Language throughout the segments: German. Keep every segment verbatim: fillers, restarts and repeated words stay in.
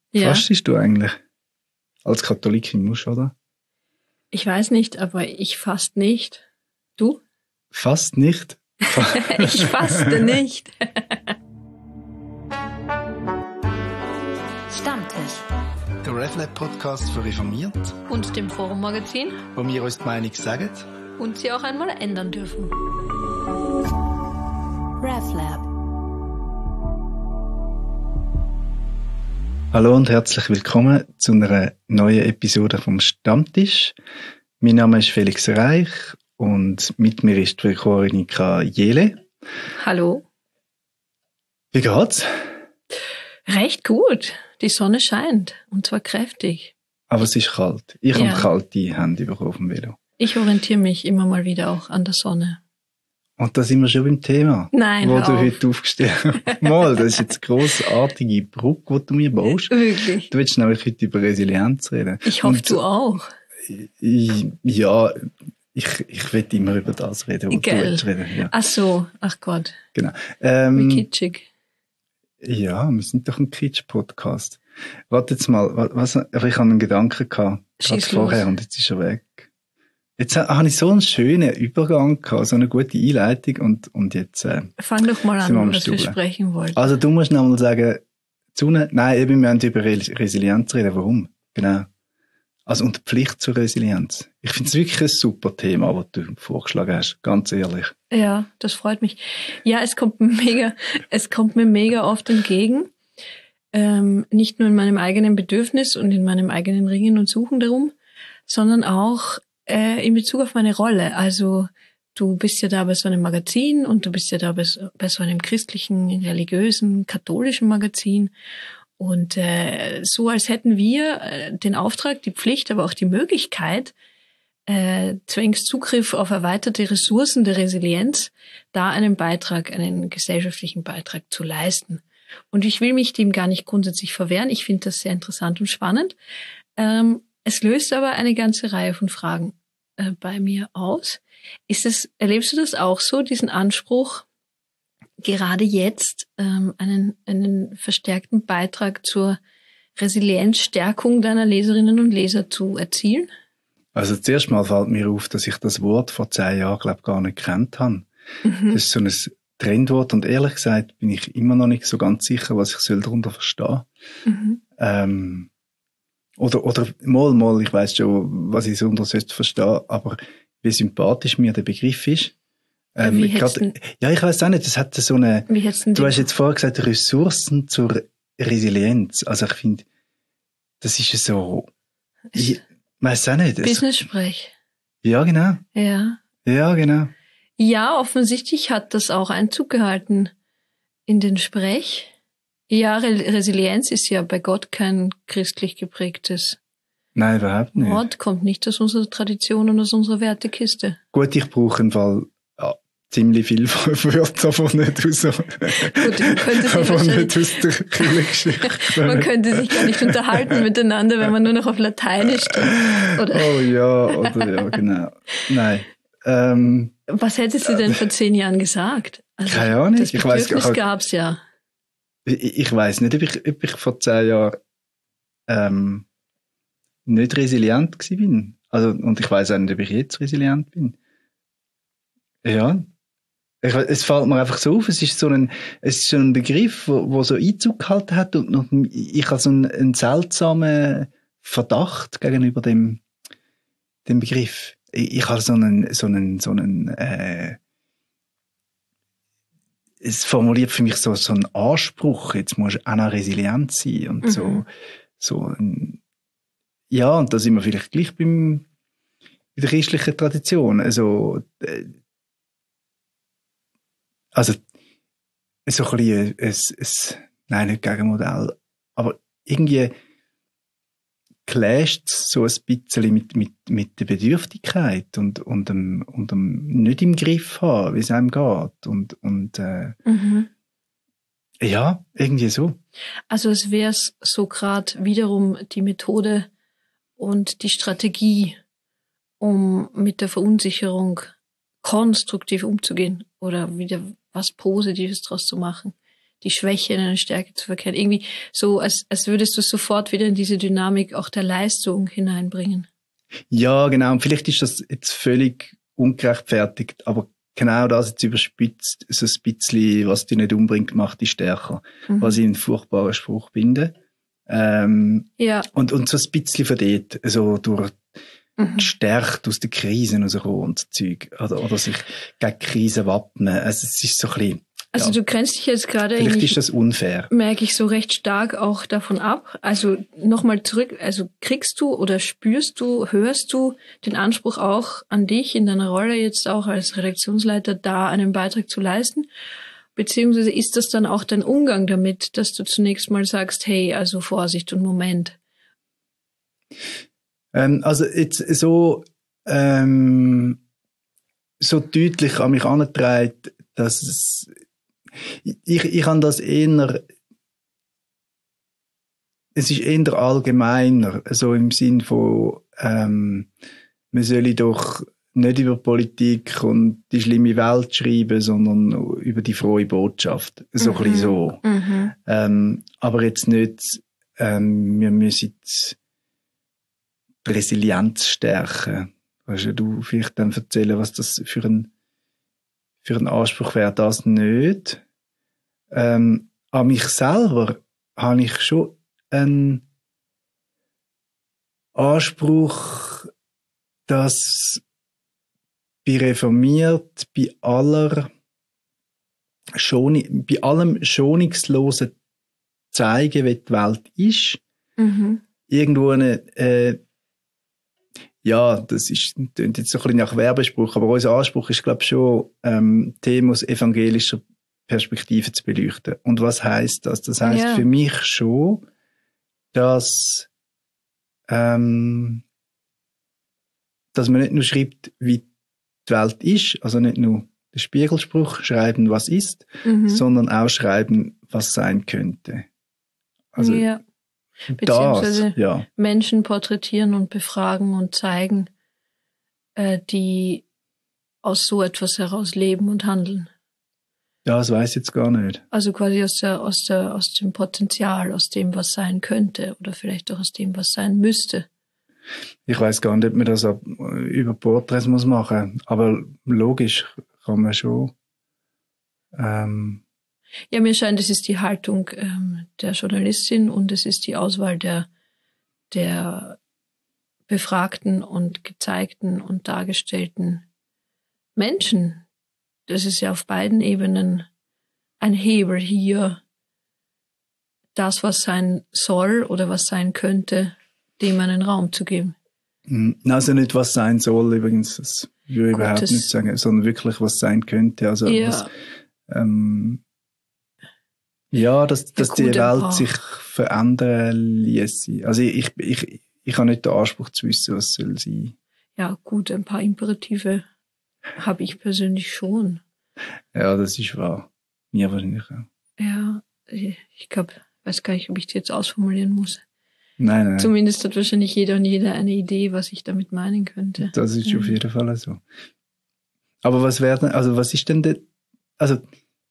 Ja. Fastest du eigentlich? Als Katholikin musst du, oder? Ich weiß nicht, aber ich fast nicht. Du? Fast nicht? Ich faste nicht. Stammtisch. Der RefLab-Podcast für Reformiert. Und dem Forum-Magazin. Wo wir uns die Meinung sagen. Und sie auch einmal ändern dürfen. RefLab. Hallo und herzlich willkommen zu einer neuen Episode vom Stammtisch. Mein Name ist Felix Reich und mit mir ist die Veronika Jele. Hallo. Wie geht's? Recht gut. Die Sonne scheint. Und zwar kräftig. Aber es ist kalt. Ich Ja. habe kalte Hände bekommen auf dem Velo. Ich orientiere mich immer mal wieder auch an der Sonne. Und da sind wir schon beim Thema, Nein, wo hör du auf. heute aufgestellt hast. Mal, das ist jetzt eine grossartige Brücke, die du mir baust. Wirklich. Du willst nämlich heute über Resilienz reden. Ich hoffe, Und du auch. Ich, ja, ich, ich will immer über das reden, was Gell. du willst reden. Ja, Ach so, ach Gott. genau. Wie Ähm, kitschig. ja, wir sind doch ein Kitsch-Podcast. Warte jetzt mal, wa- was, aber ich habe einen Gedanken gehabt, gerade Schieß vorher, los. und jetzt ist er weg. Jetzt ha- habe ich so einen schönen Übergang gehabt, so eine gute Einleitung, und, und jetzt, äh, Fang doch mal sind wir am an, was wir Stubeln. sprechen wollten. Also du musst noch mal sagen, Zune, nein, eben, wir haben über Re- Resilienz reden. Warum? Genau. Also und die Pflicht zur Resilienz. Ich finde es wirklich ein super Thema, was du vorgeschlagen hast, ganz ehrlich. Ja, das freut mich. Ja, es kommt mir mega, es kommt mir mega oft entgegen. Ähm, nicht nur in meinem eigenen Bedürfnis und in meinem eigenen Ringen und Suchen darum, sondern auch äh, in Bezug auf meine Rolle. Also du bist ja da bei so einem Magazin und du bist ja da bei so, bei so einem christlichen, religiösen, katholischen Magazin. Und äh, so als hätten wir äh, den Auftrag, die Pflicht, aber auch die Möglichkeit, äh, zwingend Zugriff auf erweiterte Ressourcen der Resilienz, da einen Beitrag, einen gesellschaftlichen Beitrag zu leisten. Und ich will mich dem gar nicht grundsätzlich verwehren. Ich finde das sehr interessant und spannend. Ähm, es löst aber eine ganze Reihe von Fragen äh, bei mir aus. Ist es, erlebst du das auch so, diesen Anspruch, gerade jetzt ähm, einen, einen verstärkten Beitrag zur Resilienzstärkung deiner Leserinnen und Leser zu erzielen? Also zuerst mal fällt mir auf, dass ich das Wort vor zehn Jahren, glaube ich, gar nicht gekannt habe. Mhm. Das ist so ein Trendwort, und ehrlich gesagt bin ich immer noch nicht so ganz sicher, was ich soll darunter verstehen. Mhm. Ähm, oder, oder mal, mal, ich weiss schon, was ich darunter verstehe, aber wie sympathisch mir der Begriff ist. Ähm, Wie ich hättest grad, ja, ich weiss auch nicht, das hat so eine, Wie hättest du du hast jetzt vorher gesagt, Ressourcen zur Resilienz. Also ich finde, das ist ja so, ich weiss auch nicht. Es, Business-Sprech. ja, genau. Ja. Ja, genau. Ja, offensichtlich hat das auch Einzug gehalten in den Sprech. Ja, Re- Resilienz ist ja bei Gott kein christlich geprägtes Nein, überhaupt nicht. Wort, kommt nicht aus unserer Tradition und aus unserer Wertekiste. Gut, ich brauche im Fall ja, ziemlich viel Wörter, aber nicht aus, Gut, man könnte sich, aber wahrscheinlich- nicht aus der Kirchengeschichte. man könnte sich gar nicht unterhalten miteinander, wenn man nur noch auf Lateinisch spricht. Oder Oh ja, oder ja, genau. Nein. Ähm, was hättest du denn vor zehn Jahren gesagt? Also, Keine Ahnung, Das ich weiss Bedürfnis gar- gab's ja. ich ich weiss nicht, ob ich, ob ich vor zehn Jahren ähm, nicht resilient gewesen bin. Also, und ich weiss auch nicht, ob ich jetzt resilient bin. Ja. Ich, we- es fällt mir einfach so auf, es ist so ein, es ist so ein Begriff, wo, wo so Einzug gehalten hat, und, und ich habe so einen, einen seltsamen Verdacht gegenüber dem, dem Begriff. Ich, ich habe so einen, so einen, so einen, äh, es formuliert für mich so, so einen Anspruch, jetzt musst du auch noch resilient sein und Mhm. so, so ein, ja, und da sind wir vielleicht gleich beim, bei der christlichen Tradition. Also, äh, also, so ein bisschen, ein, ein, nein, nicht Gegenmodell, aber irgendwie clasht es so ein bisschen mit, mit, mit der Bedürftigkeit und, und dem, und dem nicht im Griff haben, wie es einem geht. Und, und, äh, Mhm. ja, irgendwie so. Also es wäre so gerade wiederum die Methode und die Strategie, um mit der Verunsicherung konstruktiv umzugehen oder wieder was Positives draus zu machen. die Schwäche in eine Stärke zu verkehren. Irgendwie so, als, als würdest du sofort wieder in diese Dynamik auch der Leistung hineinbringen. Ja, genau. Und vielleicht ist das jetzt völlig ungerechtfertigt, aber genau das jetzt überspitzt, so ein bisschen, was dich nicht umbringt, macht dich stärker. Mhm. Was ich einen furchtbaren Spruch finde. Ähm, ja. Und, und so ein bisschen von dort, so durch mhm. gestärkt aus den Krisen rauskommen und so Zeug. Oder, oder sich gegen Krisen wappnen. Also es ist so ein bisschen, also ja. Du grenzt dich jetzt gerade Vielleicht eigentlich, ist das unfair. Merke ich so recht stark auch davon ab. Also nochmal zurück, also kriegst du oder spürst du, hörst du den Anspruch auch an dich in deiner Rolle jetzt auch als Redaktionsleiter da einen Beitrag zu leisten? Beziehungsweise ist das dann auch dein Umgang damit, dass du zunächst mal sagst, hey, also Vorsicht und Moment? Ähm, also jetzt so, ähm, so deutlich an mich herangetragen, dass es, ich, ich habe das eher, es ist eher allgemeiner, so im Sinn von, ähm, man soll doch nicht über Politik und die schlimme Welt schreiben, sondern über die frohe Botschaft. So mhm. ein bisschen so. Mhm. Ähm, aber jetzt nicht, ähm, wir müssen die Resilienz stärken. Kannst du vielleicht dann erzählen, was das für ein, für ein Anspruch wäre? Das nicht. Ähm, an mich selber habe ich schon einen Anspruch, dass bei reformiert, bei aller Schoni- bei allem schonungslosen zeigen, wie die Welt ist, mhm. irgendwo eine, äh, ja, das ist, klingt jetzt so ein bisschen nach Werbespruch, aber unser Anspruch ist, glaube ich, schon, ähm, Themen aus evangelischer Perspektive zu beleuchten. Und was heisst das? Das heisst ja. für mich schon, dass, ähm, dass man nicht nur schreibt, wie die Welt ist, also nicht nur den Spiegelspruch schreiben, was ist, mhm. sondern auch schreiben, was sein könnte. Also ja. Beziehungsweise das, ja. Menschen porträtieren und befragen und zeigen, äh, die aus so etwas heraus leben und handeln. Ja, das weiß ich jetzt gar nicht. Also quasi aus der, aus der, aus dem Potenzial, aus dem, was sein könnte oder vielleicht auch aus dem, was sein müsste. Ich weiß gar nicht, ob man das über Porträts muss machen, aber logisch kann man schon. Ähm ja, mir scheint, es ist die Haltung ähm, der Journalistin und es ist die Auswahl der der befragten und gezeigten und dargestellten Menschen. Das ist ja auf beiden Ebenen ein Hebel hier, das, was sein soll oder was sein könnte, dem einen Raum zu geben. Also nicht, was sein soll, übrigens, das würde ich Gut, überhaupt nicht sagen, sondern wirklich, was sein könnte. Also ja, was, ähm, ja dass, dass ja, die Welt sich verändern ließe. Also ich, ich, ich habe nicht den Anspruch zu wissen, was soll sein. Ja, gut, ein paar Imperative habe ich persönlich schon. Ja, das ist wahr. Mir wahrscheinlich auch. Ja, ich glaube, weiß gar nicht, ob ich die jetzt ausformulieren muss. Nein, nein. Zumindest hat wahrscheinlich jeder und jeder eine Idee, was ich damit meinen könnte. Das ist mhm. auf jeden Fall so. Aber was wäre denn, also was ist denn der, also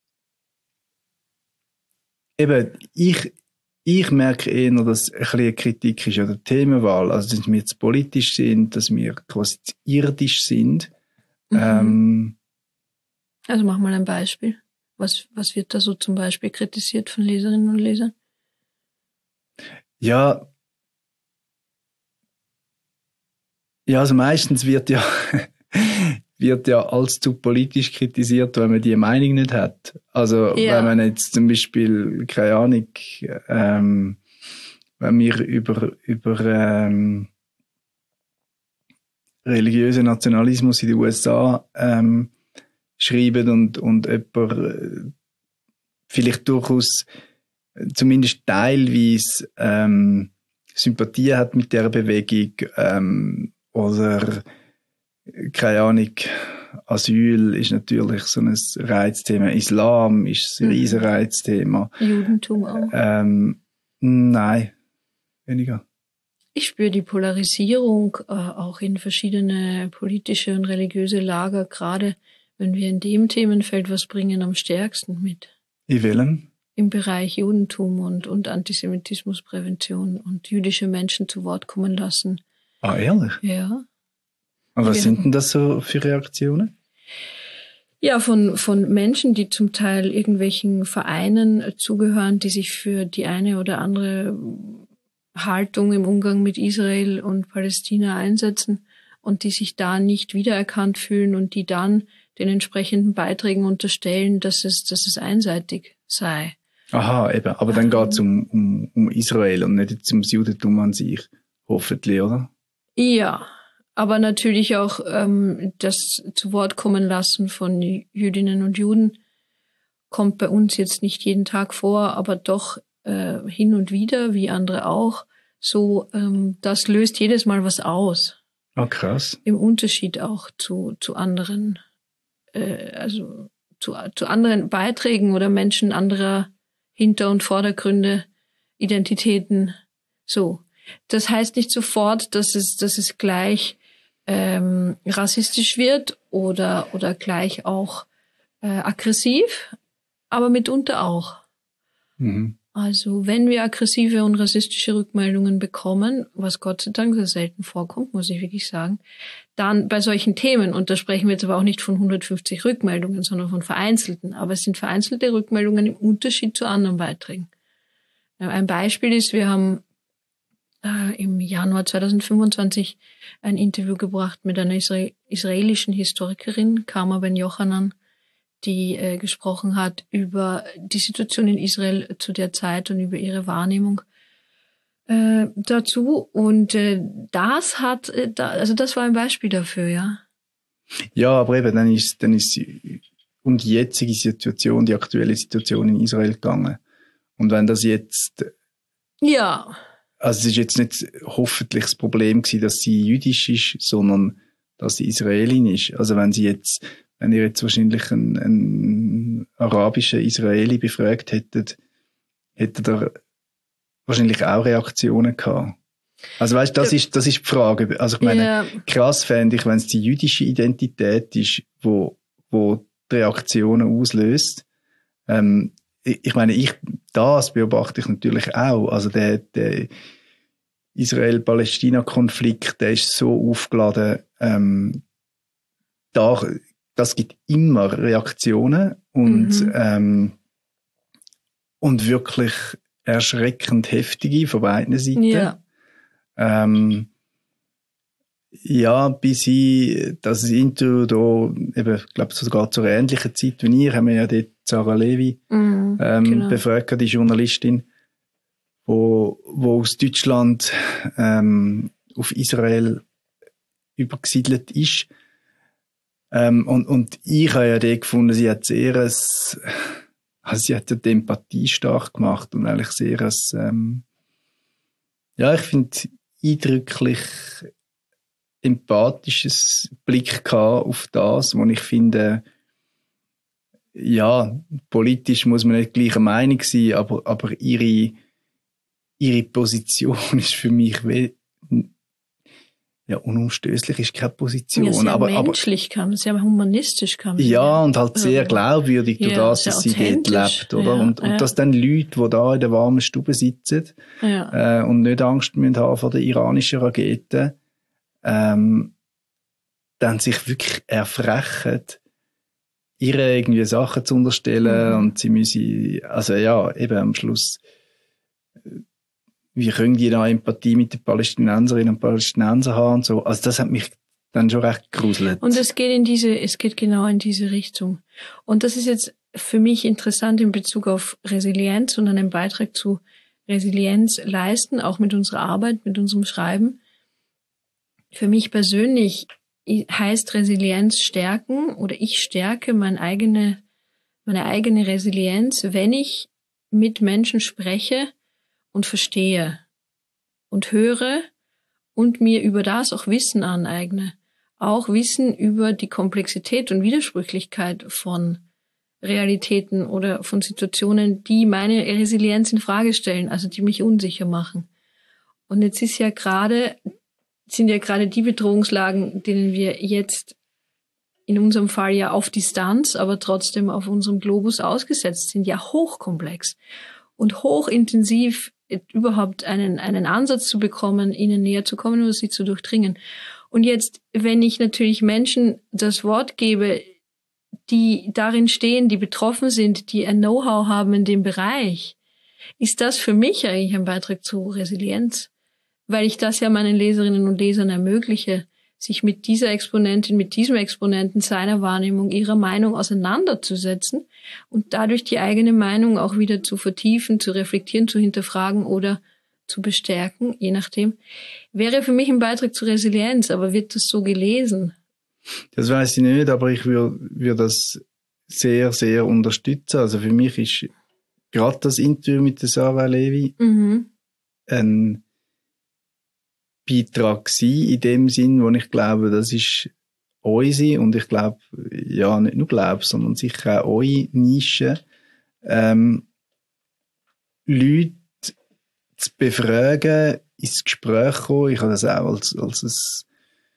eben, ich, ich merke eher, dass ein bisschen eine Kritik ist an der Themenwahl, also dass wir jetzt politisch sind, dass wir quasi irdisch sind. Mhm. Ähm, also mach mal ein Beispiel. Was, was wird da so zum Beispiel kritisiert von Leserinnen und Lesern? Ja, ja, also meistens wird ja, wird ja als zu politisch kritisiert, wenn man die Meinung nicht hat. Also, ja. wenn man jetzt zum Beispiel, keine Ahnung, ähm, wenn wir über, über, ähm, religiösen Nationalismus in den U S A, ähm, schreiben und, und jemand vielleicht durchaus zumindest teilweise ähm, Sympathie hat mit der Bewegung ähm, oder keine Ahnung, Asyl ist natürlich so ein Reizthema, Islam ist ein riesen Reizthema. Judentum auch? Ähm, nein, weniger. Ich spüre die Polarisierung äh, auch in verschiedene politische und religiöse Lager, gerade wenn wir in dem Themenfeld was bringen, am stärksten mit. In welchem? im Bereich Judentum und, und Antisemitismusprävention und jüdische Menschen zu Wort kommen lassen. Ah, ehrlich? Ja. Und was sind denn das so für Reaktionen? Ja, von, von Menschen, die zum Teil irgendwelchen Vereinen zugehören, die sich für die eine oder andere Haltung im Umgang mit Israel und Palästina einsetzen und die sich da nicht wiedererkannt fühlen und die dann den entsprechenden Beiträgen unterstellen, dass es, dass es einseitig sei. Aha, eben. Aber dann geht es um, um, um Israel und nicht jetzt ums Judentum an sich. Hoffentlich, oder? Ja. Aber natürlich auch ähm, das zu Wort kommen lassen von Jüdinnen und Juden kommt bei uns jetzt nicht jeden Tag vor, aber doch äh, hin und wieder, wie andere auch. So, ähm, das löst jedes Mal was aus. Ah, krass. Im Unterschied auch zu zu anderen, äh, also zu zu anderen Beiträgen oder Menschen anderer Hinter- und Vordergründe, Identitäten. So, das heißt nicht sofort, dass es dass es gleich Ähm, rassistisch wird oder oder gleich auch äh, aggressiv, aber mitunter auch. Mhm. Also wenn wir aggressive und rassistische Rückmeldungen bekommen, was Gott sei Dank sehr selten vorkommt, muss ich wirklich sagen, dann bei solchen Themen, und da sprechen wir jetzt aber auch nicht von hundertfünfzig Rückmeldungen, sondern von vereinzelten, aber es sind vereinzelte Rückmeldungen im Unterschied zu anderen Beiträgen. Ein Beispiel ist, wir haben äh, im Januar zweitausendfünfundzwanzig ein Interview gebracht mit einer Isra- israelischen Historikerin, Karma Ben Yochanan, die äh, gesprochen hat über die Situation in Israel zu der Zeit und über ihre Wahrnehmung äh, dazu. Und äh, das hat, äh, da, also das war ein Beispiel dafür, ja. Ja, aber eben, dann ist, dann ist um die jetzige Situation, die aktuelle Situation in Israel gegangen. Und wenn das jetzt, Ja. also es ist jetzt nicht hoffentlich das Problem gewesen, dass sie jüdisch ist, sondern dass sie Israelin ist. Also wenn sie jetzt, wenn ihr jetzt wahrscheinlich einen, einen arabischen Israeli befragt hättet, hättet ihr wahrscheinlich auch Reaktionen gehabt. Also weißt, das ist, das ist die Frage. Also ich meine, ja. krass fände ich, wenn es die jüdische Identität ist, wo, wo die Reaktionen auslöst. Ähm, ich, ich meine, ich, das beobachte ich natürlich auch. Also der, der Israel-Palästina-Konflikt, der ist so aufgeladen, ähm, da, das gibt immer Reaktionen und, Mhm. ähm, und wirklich erschreckend heftige von beiden Seiten. Ja. Ähm, ja, bis ich das Interview da, eben, ich glaube sogar zur ähnlichen Zeit wie ihr, haben wir ja dort Sarah Levy Mhm, ähm, genau. befragt, die Journalistin, wo, wo aus Deutschland ähm, auf Israel übergesiedelt ist. Ähm, und, und ich habe ja dort gefunden, sie hat sehr ein, also sie hat ja die Empathie stark gemacht und eigentlich sehr ein, ähm, ja, ich finde eindrücklich empathisches Blick gehabt auf das, wo ich finde, ja, politisch muss man nicht gleicher Meinung sein, aber, aber ihre, ihre Position ist für mich wie, ja, unumstößlich ist keine Position. Ja, sehr aber, menschlich kam, sehr humanistisch kam. Ja, und halt sehr also, glaubwürdig durch ja, das, dass sie dort lebt, oder? Ja, und, und ja. dass dann Leute, die da in der warmen Stube sitzen, ja. äh, und nicht Angst müssen haben vor den iranischen Raketen, ähm, dann sich wirklich erfrechen, ihr irgendwie Sachen zu unterstellen, mhm. und sie müssen, also ja, eben am Schluss, wie können die da Empathie mit den Palästinenserinnen und Palästinensern haben und so. Also das hat mich dann schon recht gruselt. Und es geht in diese, es geht genau in diese Richtung. Und das ist jetzt für mich interessant in Bezug auf Resilienz und einen Beitrag zu Resilienz leisten, auch mit unserer Arbeit, mit unserem Schreiben. Für mich persönlich heißt Resilienz stärken, oder ich stärke meine eigene, meine eigene Resilienz, wenn ich mit Menschen spreche und verstehe und höre und mir über das auch Wissen aneigne. Auch Wissen über die Komplexität und Widersprüchlichkeit von Realitäten oder von Situationen, die meine Resilienz in Frage stellen, also die mich unsicher machen. Und jetzt ist ja gerade, sind ja gerade die Bedrohungslagen, denen wir jetzt in unserem Fall ja auf Distanz, aber trotzdem auf unserem Globus ausgesetzt sind, ja hochkomplex und hochintensiv überhaupt einen, einen Ansatz zu bekommen, ihnen näher zu kommen oder sie zu durchdringen. Und jetzt, wenn ich natürlich Menschen das Wort gebe, die darin stehen, die betroffen sind, die ein Know-how haben in dem Bereich, ist das für mich eigentlich ein Beitrag zu Resilienz, weil ich das ja meinen Leserinnen und Lesern ermögliche, sich mit dieser Exponentin, mit diesem Exponenten seiner Wahrnehmung, ihrer Meinung auseinanderzusetzen und dadurch die eigene Meinung auch wieder zu vertiefen, zu reflektieren, zu hinterfragen oder zu bestärken, je nachdem, wäre für mich ein Beitrag zur Resilienz, aber wird das so gelesen? Das weiß ich nicht, aber ich würde würd das sehr, sehr unterstützen. Also für mich ist gerade das Interview mit der Sarah Levy mhm. ein Beitrag gewesen, in dem Sinn, wo ich glaube, das ist unsere, und ich glaube, ja, nicht nur glaube, sondern sicher auch eure Nische, ähm, Leute zu befragen, ins Gespräch kommen. Ich habe das auch als, als ein,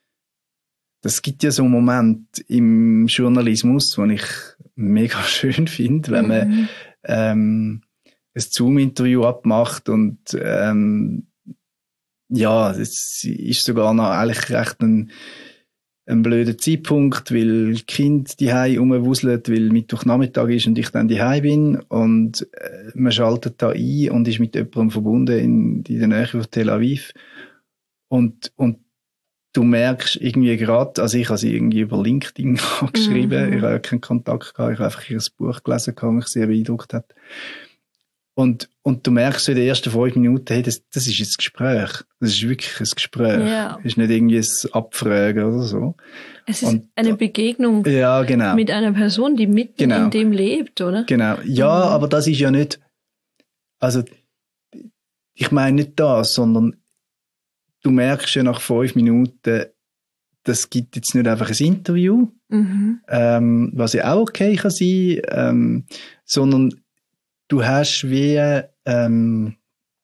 das gibt ja so einen Moment im Journalismus, den ich mega schön finde, wenn man mhm. ähm, ein Zoom-Interview abmacht und ähm, ja, es ist sogar noch eigentlich recht ein, ein blöder Zeitpunkt, weil das Kind die Hause rumwuselt, weil Mittwochnachmittag ist und ich dann die Hause bin und äh, man schaltet da ein und ist mit jemandem verbunden in, in der Nähe von Tel Aviv und, und du merkst irgendwie gerade, also ich habe sie irgendwie über LinkedIn geschrieben, mhm. ich habe keinen Kontakt gehabt, ich habe einfach ihr Buch gelesen, das mich sehr beeindruckt hat. Und, und du merkst so in den ersten fünf Minuten, hey, das, das ist ein Gespräch. Das ist wirklich ein Gespräch. Ja. Es ist nicht irgendwie ein Abfragen oder so. Es ist und, eine Begegnung ja, genau. mit einer Person, die mitten genau. in dem lebt, oder? Genau. Ja, mhm. aber das ist ja nicht, also, ich meine nicht das, sondern du merkst ja nach fünf Minuten, das gibt jetzt nicht einfach ein Interview, mhm. ähm, was ja auch okay kann sein, ähm, sondern du hast wie, ähm,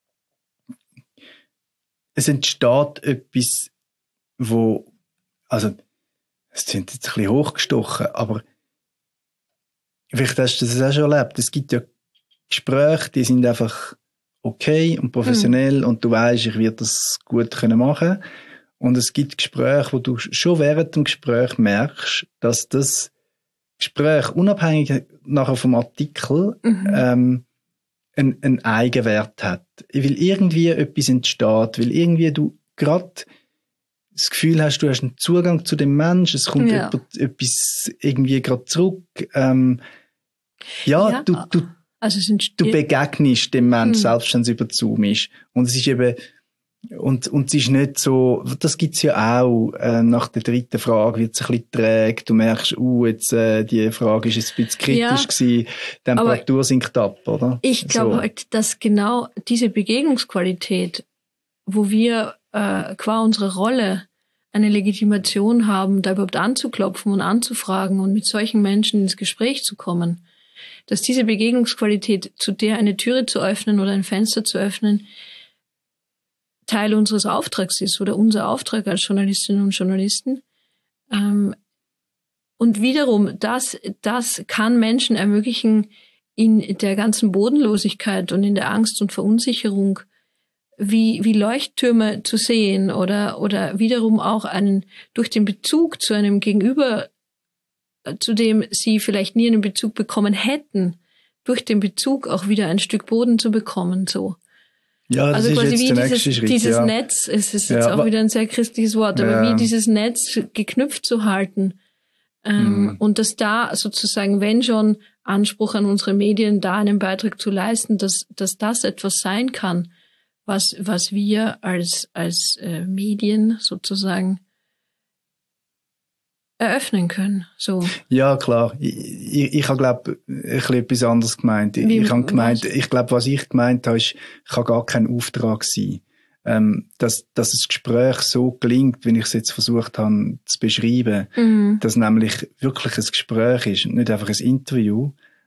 es entsteht etwas, wo, also, es sind jetzt ein bisschen hochgestochen, aber vielleicht hast du das auch schon erlebt. Es gibt ja Gespräche, die sind einfach okay und professionell mhm. und du weißt, ich werde das gut können machen. Und es gibt Gespräche, wo du schon während dem Gespräch merkst, dass das Gespräch, unabhängig nachher vom Artikel, mhm. ähm, einen, einen Eigenwert hat. Weil irgendwie etwas entsteht, weil irgendwie du gerade das Gefühl hast, du hast einen Zugang zu dem Menschen, es kommt ja. jemand, etwas irgendwie gerade zurück. Ähm, ja, ja, du, du, also sind du begegnest dem Menschen, mhm. selbst wenn es über Zoom ist. Und es ist eben, und, und es ist nicht so, das gibt's ja auch, äh, nach der dritten Frage wird es ein bisschen träge, du merkst, uh, jetzt, äh, die Frage ist ein bisschen kritisch ja, gewesen, die Temperatur sinkt ab, oder? Ich glaube so. halt, dass genau diese Begegnungsqualität, wo wir äh, qua unserer Rolle eine Legitimation haben, da überhaupt anzuklopfen und anzufragen und mit solchen Menschen ins Gespräch zu kommen, dass diese Begegnungsqualität, zu der eine Türe zu öffnen oder ein Fenster zu öffnen, Teil unseres Auftrags ist oder unser Auftrag als Journalistinnen und Journalisten. Ähm, und wiederum, das, das kann Menschen ermöglichen, in der ganzen Bodenlosigkeit und in der Angst und Verunsicherung wie, wie Leuchttürme zu sehen oder, oder wiederum auch einen, durch den Bezug zu einem Gegenüber, zu dem sie vielleicht nie einen Bezug bekommen hätten, durch den Bezug auch wieder ein Stück Boden zu bekommen, so. Ja, das also ist quasi jetzt wie der dieses, Schritt, dieses ja. Netz, es ist jetzt ja, auch wieder ein sehr christliches Wort, aber ja. wie dieses Netz geknüpft zu halten. Ähm, mhm. Und dass da sozusagen, wenn schon Anspruch an unsere Medien, da einen Beitrag zu leisten, dass, dass das etwas sein kann, was, was wir als, als äh, Medien sozusagen eröffnen können. So. Ja, klar. Ich, ich, ich habe, glaube ich, ein bisschen etwas anderes gemeint. Ich, ich habe gemeint, was? ich glaube, was ich gemeint habe, ist, ich kann gar kein Auftrag sein. Ähm, dass, dass das Gespräch so gelingt, wie ich es jetzt versucht habe zu beschreiben, mhm. dass nämlich wirklich ein Gespräch ist, nicht einfach ein Interview,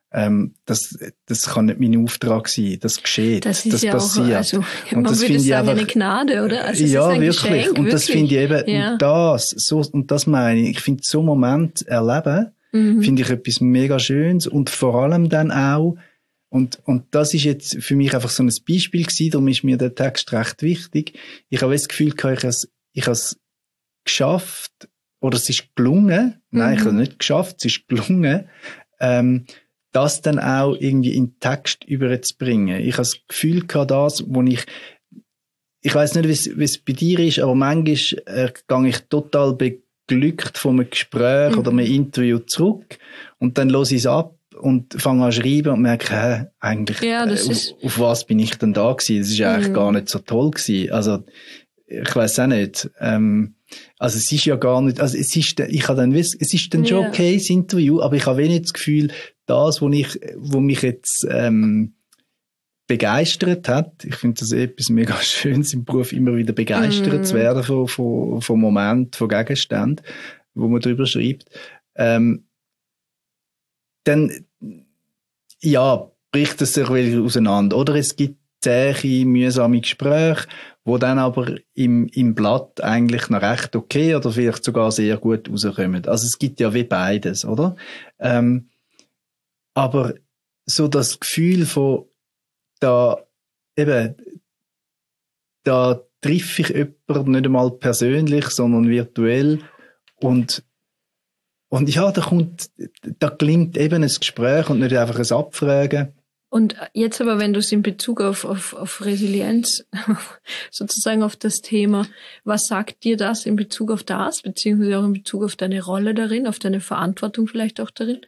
Ähm, das, das kann nicht mein Auftrag sein. Das geschieht. Das ist das ja passiert. auch, also, und man das würde finde sagen, ich einfach, eine Gnade, oder? Also, es ja, ist ein wirklich. Geschenk, und wirklich. das finde ich eben, ja. und das, so, und das meine ich, ich finde, so einen Moment erleben, mhm. finde ich etwas mega Schönes und vor allem dann auch, und, und das ist jetzt für mich einfach so ein Beispiel gewesen, darum ist mir der Text recht wichtig. Ich habe das Gefühl gehabt, ich habe es, ich habe es geschafft, oder es ist gelungen, mhm. nein, ich habe es nicht geschafft, es ist gelungen, ähm, das dann auch irgendwie in den Text überzubringen. Ich habe das Gefühl gehabt, das, wo ich, ich weiss nicht, wie es bei dir ist, aber manchmal äh, gehe ich total beglückt von einem Gespräch mhm. oder einem Interview zurück und dann höre ich es ab und fange an zu schreiben und merke, hä, eigentlich, ja, das äh, ist... auf, auf was bin ich denn da gewesen? Das ist eigentlich mhm. gar nicht so toll gewesen. Also, ich weiss auch nicht. Ähm, also es ist ja gar nicht, also es ist, ich habe dann, es ist dann schon okay, das Interview, aber ich habe wenig das Gefühl, das, was ich, wo mich jetzt ähm, begeistert hat, ich finde das etwas mega Schönes im Beruf, immer wieder begeistert mm. zu werden von, von, von Momenten, von Gegenständen, wo man drüber schreibt, ähm, dann, ja, bricht es sich wieder auseinander. Oder es gibt zähe, mühsame Gespräche, wo dann aber im, im Blatt eigentlich noch recht okay oder vielleicht sogar sehr gut rauskommen. Also es gibt ja wie beides, oder? Ähm, aber so das Gefühl von, da, eben, da treffe ich jemanden nicht einmal persönlich, sondern virtuell und, und ja, da kommt, da gelingt eben ein Gespräch und nicht einfach ein Abfragen. Und jetzt aber, wenn du es in Bezug auf, auf, auf Resilienz, sozusagen auf das Thema, was sagt dir das in Bezug auf das, beziehungsweise auch in Bezug auf deine Rolle darin, auf deine Verantwortung vielleicht auch darin?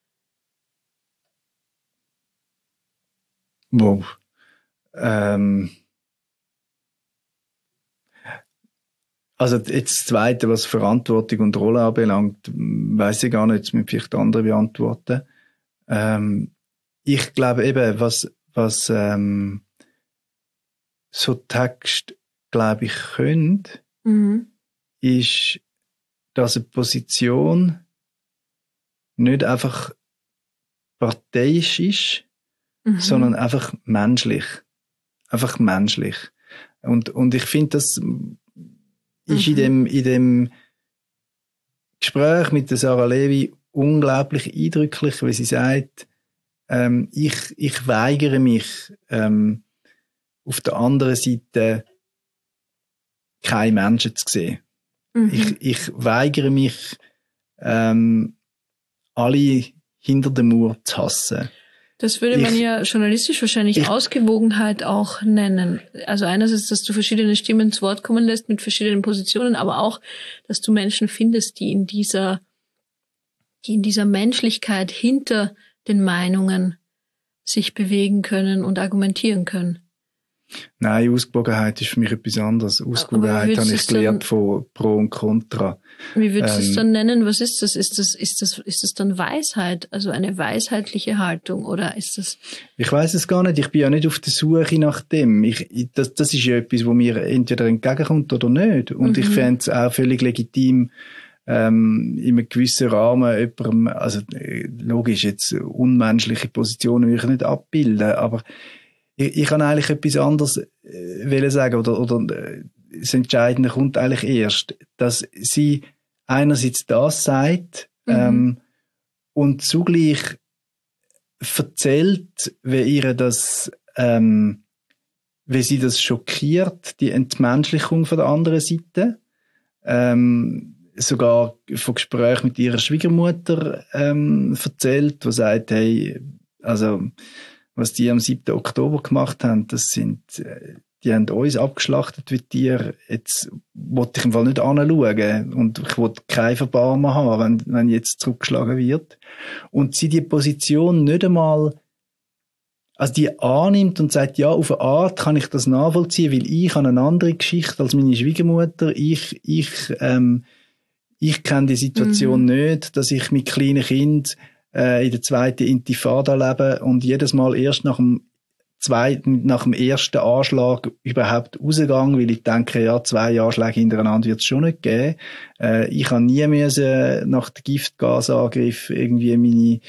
Wow. Ähm. Also jetzt das Zweite, was Verantwortung und Rolle anbelangt, weiss ich gar nicht, das müssen vielleicht andere beantworten. Ähm, ich glaube eben, was, was ähm, so Text, glaube ich, können, mhm. ist, dass eine Position nicht einfach parteiisch ist, mhm. sondern einfach menschlich. Einfach menschlich. Und, und ich finde, das ist mhm. in dem, in dem Gespräch mit der Sarah Levy unglaublich eindrücklich, weil sie sagt, ähm, ich, ich weigere mich, ähm, auf der anderen Seite keine Menschen zu sehen. Mhm. Ich, ich weigere mich, ähm, alle hinter der Mauer zu hassen. Das würde man ich, ja journalistisch wahrscheinlich ich, Ausgewogenheit auch nennen. Also einerseits, dass du verschiedene Stimmen zu Wort kommen lässt mit verschiedenen Positionen, aber auch, dass du Menschen findest, die in dieser, die in dieser Menschlichkeit hinter den Meinungen sich bewegen können und argumentieren können. Nein, Ausgewogenheit ist für mich etwas anderes. Ausgewogenheit habe ich gelernt von Pro und Contra. Wie würdest du ähm, es dann nennen? Was ist das? Ist das, ist das, ist das dann Weisheit? Also eine weisheitliche Haltung oder ist das? Ich weiß es gar nicht. Ich bin ja nicht auf der Suche nach dem. Ich, ich, das, das ist ja etwas, wo mir entweder entgegenkommt oder nicht. Und mhm. ich fände es auch völlig legitim, ähm, in einem gewissen Rahmen jemandem, also logisch, jetzt unmenschliche Positionen will ich nicht abbilden, aber ich, ich kann eigentlich etwas anderes äh, sagen, oder, oder äh, das Entscheidende kommt eigentlich erst, dass sie einerseits das sagt, mhm. ähm, und zugleich erzählt, wie ihr das, ähm, wie sie das schockiert, die Entmenschlichung von der anderen Seite, ähm, sogar von Gesprächen mit ihrer Schwiegermutter ähm, erzählt, die sagt, hey, also was die am siebten Oktober gemacht haben, das sind, die haben uns abgeschlachtet wie Tiere. Jetzt wollte ich im Fall nicht anschauen und ich wollte kein Verbarmen haben, wenn, wenn jetzt zurückgeschlagen wird. Und sie die Position nicht einmal, also die annimmt und sagt, ja, auf eine Art kann ich das nachvollziehen, weil ich habe eine andere Geschichte als meine Schwiegermutter. Ich, ich, ähm, ich kenne die Situation mhm. nicht, dass ich mit kleinen Kindern äh, in der zweiten Intifada lebe und jedes Mal erst nach dem zweiten, nach dem ersten Anschlag überhaupt rausgegangen, weil ich denke, ja, zwei Anschläge hintereinander wird es schon nicht geben. Äh, ich habe nie müssen nach dem Giftgasangriff irgendwie meine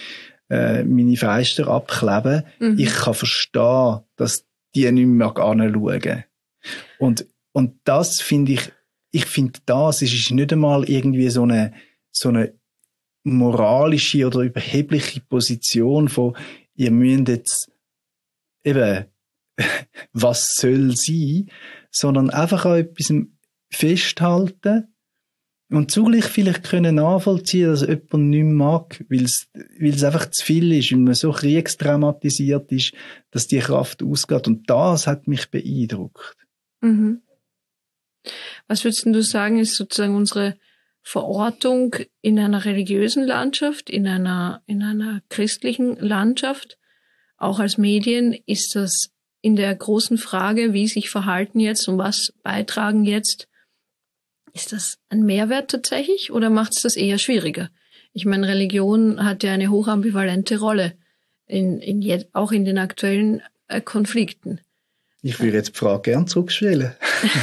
äh, meine Fenster abkleben. Mhm. Ich kann verstehen, dass die nicht mehr anschauen. Und, und das finde ich, ich finde das ist nicht einmal irgendwie so eine, so eine moralische oder überhebliche Position von, ihr müsst jetzt eben, was soll sein, sondern einfach an etwas festhalten und zugleich vielleicht können nachvollziehen, dass jemand nicht mag, weil es, weil es einfach zu viel ist, weil man so kriegstraumatisiert ist, dass die Kraft ausgeht. Und das hat mich beeindruckt. Mhm. Was würdest du sagen, ist sozusagen unsere Verortung in einer religiösen Landschaft, in einer, in einer christlichen Landschaft, auch als Medien? Ist das in der großen Frage, wie sich verhalten jetzt und was beitragen jetzt, ist das ein Mehrwert tatsächlich oder macht es das eher schwieriger? Ich meine, Religion hat ja eine hochambivalente Rolle, in, in je, auch in den aktuellen äh, Konflikten. Ich würde jetzt die Frage gerne zurückstellen.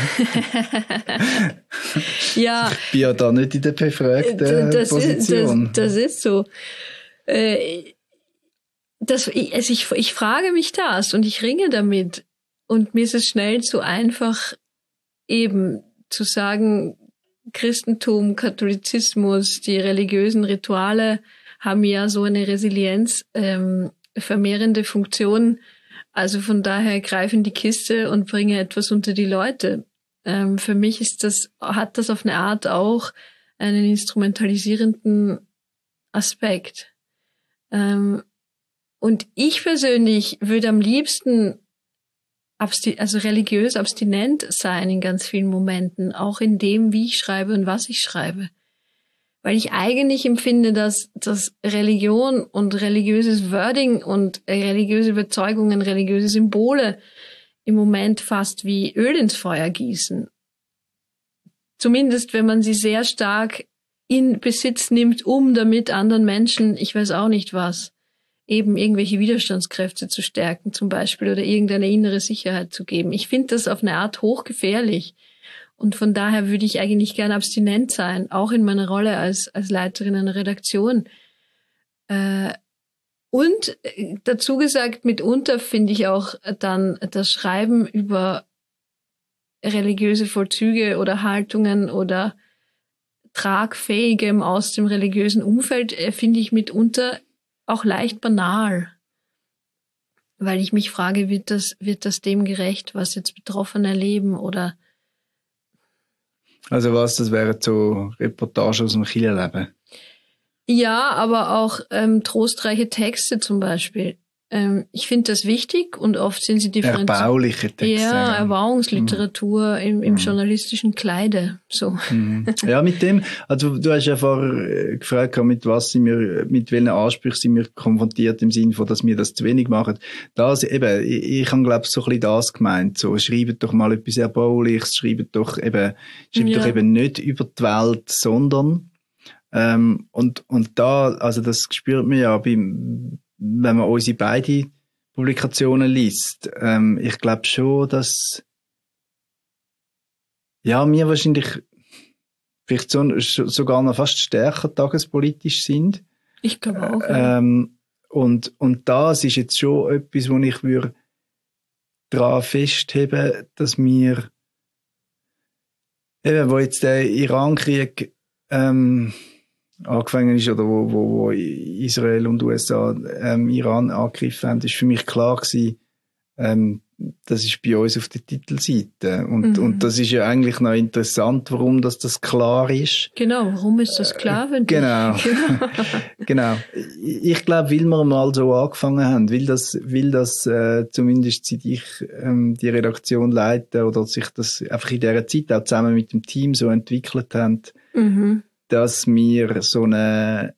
Ja. Ich bin ja da nicht in der befragten das Position. Ist, das, das ist so. Äh, das, also ich, ich frage mich das und ich ringe damit. Und mir ist es schnell zu einfach, eben zu sagen, Christentum, Katholizismus, die religiösen Rituale haben ja so eine Resilienz, ähm, vermehrende Funktion. Also von daher greife in die Kiste und bringe etwas unter die Leute. Ähm, für mich ist das, hat das auf eine Art auch einen instrumentalisierenden Aspekt. Ähm, und ich persönlich würde am liebsten absti- also religiös abstinent sein in ganz vielen Momenten, auch in dem, wie ich schreibe und was ich schreibe. Weil ich eigentlich empfinde, dass, dass Religion und religiöses Wording und religiöse Überzeugungen, religiöse Symbole im Moment fast wie Öl ins Feuer gießen. Zumindest, wenn man sie sehr stark in Besitz nimmt, um damit anderen Menschen, ich weiß auch nicht was, eben irgendwelche Widerstandskräfte zu stärken zum Beispiel oder irgendeine innere Sicherheit zu geben. Ich finde das auf eine Art hochgefährlich. Und von daher würde ich eigentlich gerne abstinent sein, auch in meiner Rolle als, als Leiterin einer Redaktion. Äh, und dazu gesagt, mitunter finde ich auch dann das Schreiben über religiöse Vollzüge oder Haltungen oder Tragfähigem aus dem religiösen Umfeld, äh, finde ich mitunter auch leicht banal. Weil ich mich frage, wird das, wird das dem gerecht, was jetzt Betroffene erleben oder Also was, das wären so Reportagen aus dem Kirchenleben? Ja, aber auch ähm, trostreiche Texte zum Beispiel. Ähm, ich finde das wichtig und oft sind sie differenziert. Erbauliche Texte. Ja, Erbauungsliteratur mhm. im, im mhm. journalistischen Kleide. So. Mhm. Ja, mit dem, also du hast ja vorher gefragt, mit was sind wir, mit welchen Ansprüchen sind wir konfrontiert im Sinne von, dass wir das zu wenig machen. Das eben, ich, ich habe glaube ich so ein bisschen das gemeint, so, schreibt doch mal etwas Erbauliches, schreibt doch eben, schreibt ja. doch eben nicht über die Welt, sondern Ähm, und, und da, also das spürt man ja, beim, wenn man unsere beiden Publikationen liest. Ähm, ich glaube schon, dass, ja, wir wahrscheinlich vielleicht so, sogar noch fast stärker tagespolitisch sind. Ich glaube auch, ja. Ähm, und, und das ist jetzt schon etwas, wo ich würde daran festheben, dass wir, eben, wo jetzt der Iran-Krieg, ähm, angefangen ist oder wo, wo, wo Israel und U S A ähm, Iran angegriffen haben, ist für mich klar gewesen, ähm, das ist bei uns auf der Titelseite. Und, mhm. und das ist ja eigentlich noch interessant, warum das, das klar ist. Genau, warum ist das klar? Wenn genau. genau. genau. Ich glaube, weil wir mal so angefangen haben, weil das, weil das äh, zumindest seit ich ähm, die Redaktion leite oder sich das einfach in dieser Zeit auch zusammen mit dem Team so entwickelt haben, mhm. dass wir so eine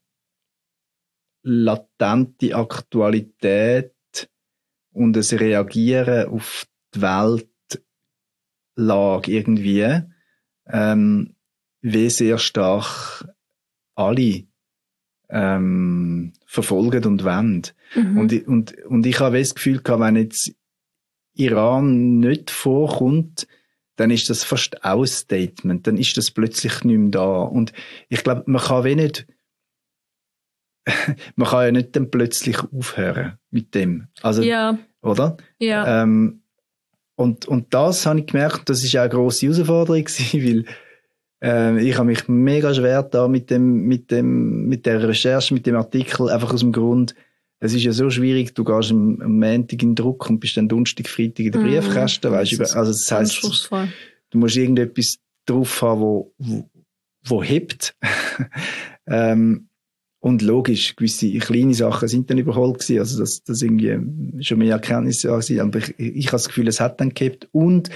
latente Aktualität und das Reagieren auf die Weltlage irgendwie ähm, wie sehr stark alle ähm, verfolgen und wollen. Mhm. Und, und, und ich habe das Gefühl gehabt, wenn jetzt Iran nicht vorkommt, dann ist das fast auch ein Statement. Dann ist das plötzlich nicht mehr da. Und ich glaube, man kann wenig nicht man kann ja nicht dann plötzlich aufhören mit dem. Also, ja. Oder? Ja. Ähm, und, und das habe ich gemerkt, das ist auch eine grosse Herausforderung gewesen, weil äh, ich habe mich mega schwer da mit dem, mit dem, mit der Recherche, mit dem Artikel, einfach aus dem Grund, es ist ja so schwierig, du gehst am, am Montag in den Druck und bist dann Donnerstag, Freitag in den Briefkasten, mm, weißt du, also das heisst, du musst irgendetwas drauf haben, wo, wo, wo hebt. ähm, und logisch, gewisse kleine Sachen sind dann überholt gewesen, also das, das irgendwie schon mehr Erkenntnisse waren, aber ich, ich habe das Gefühl, es hat dann gehabt und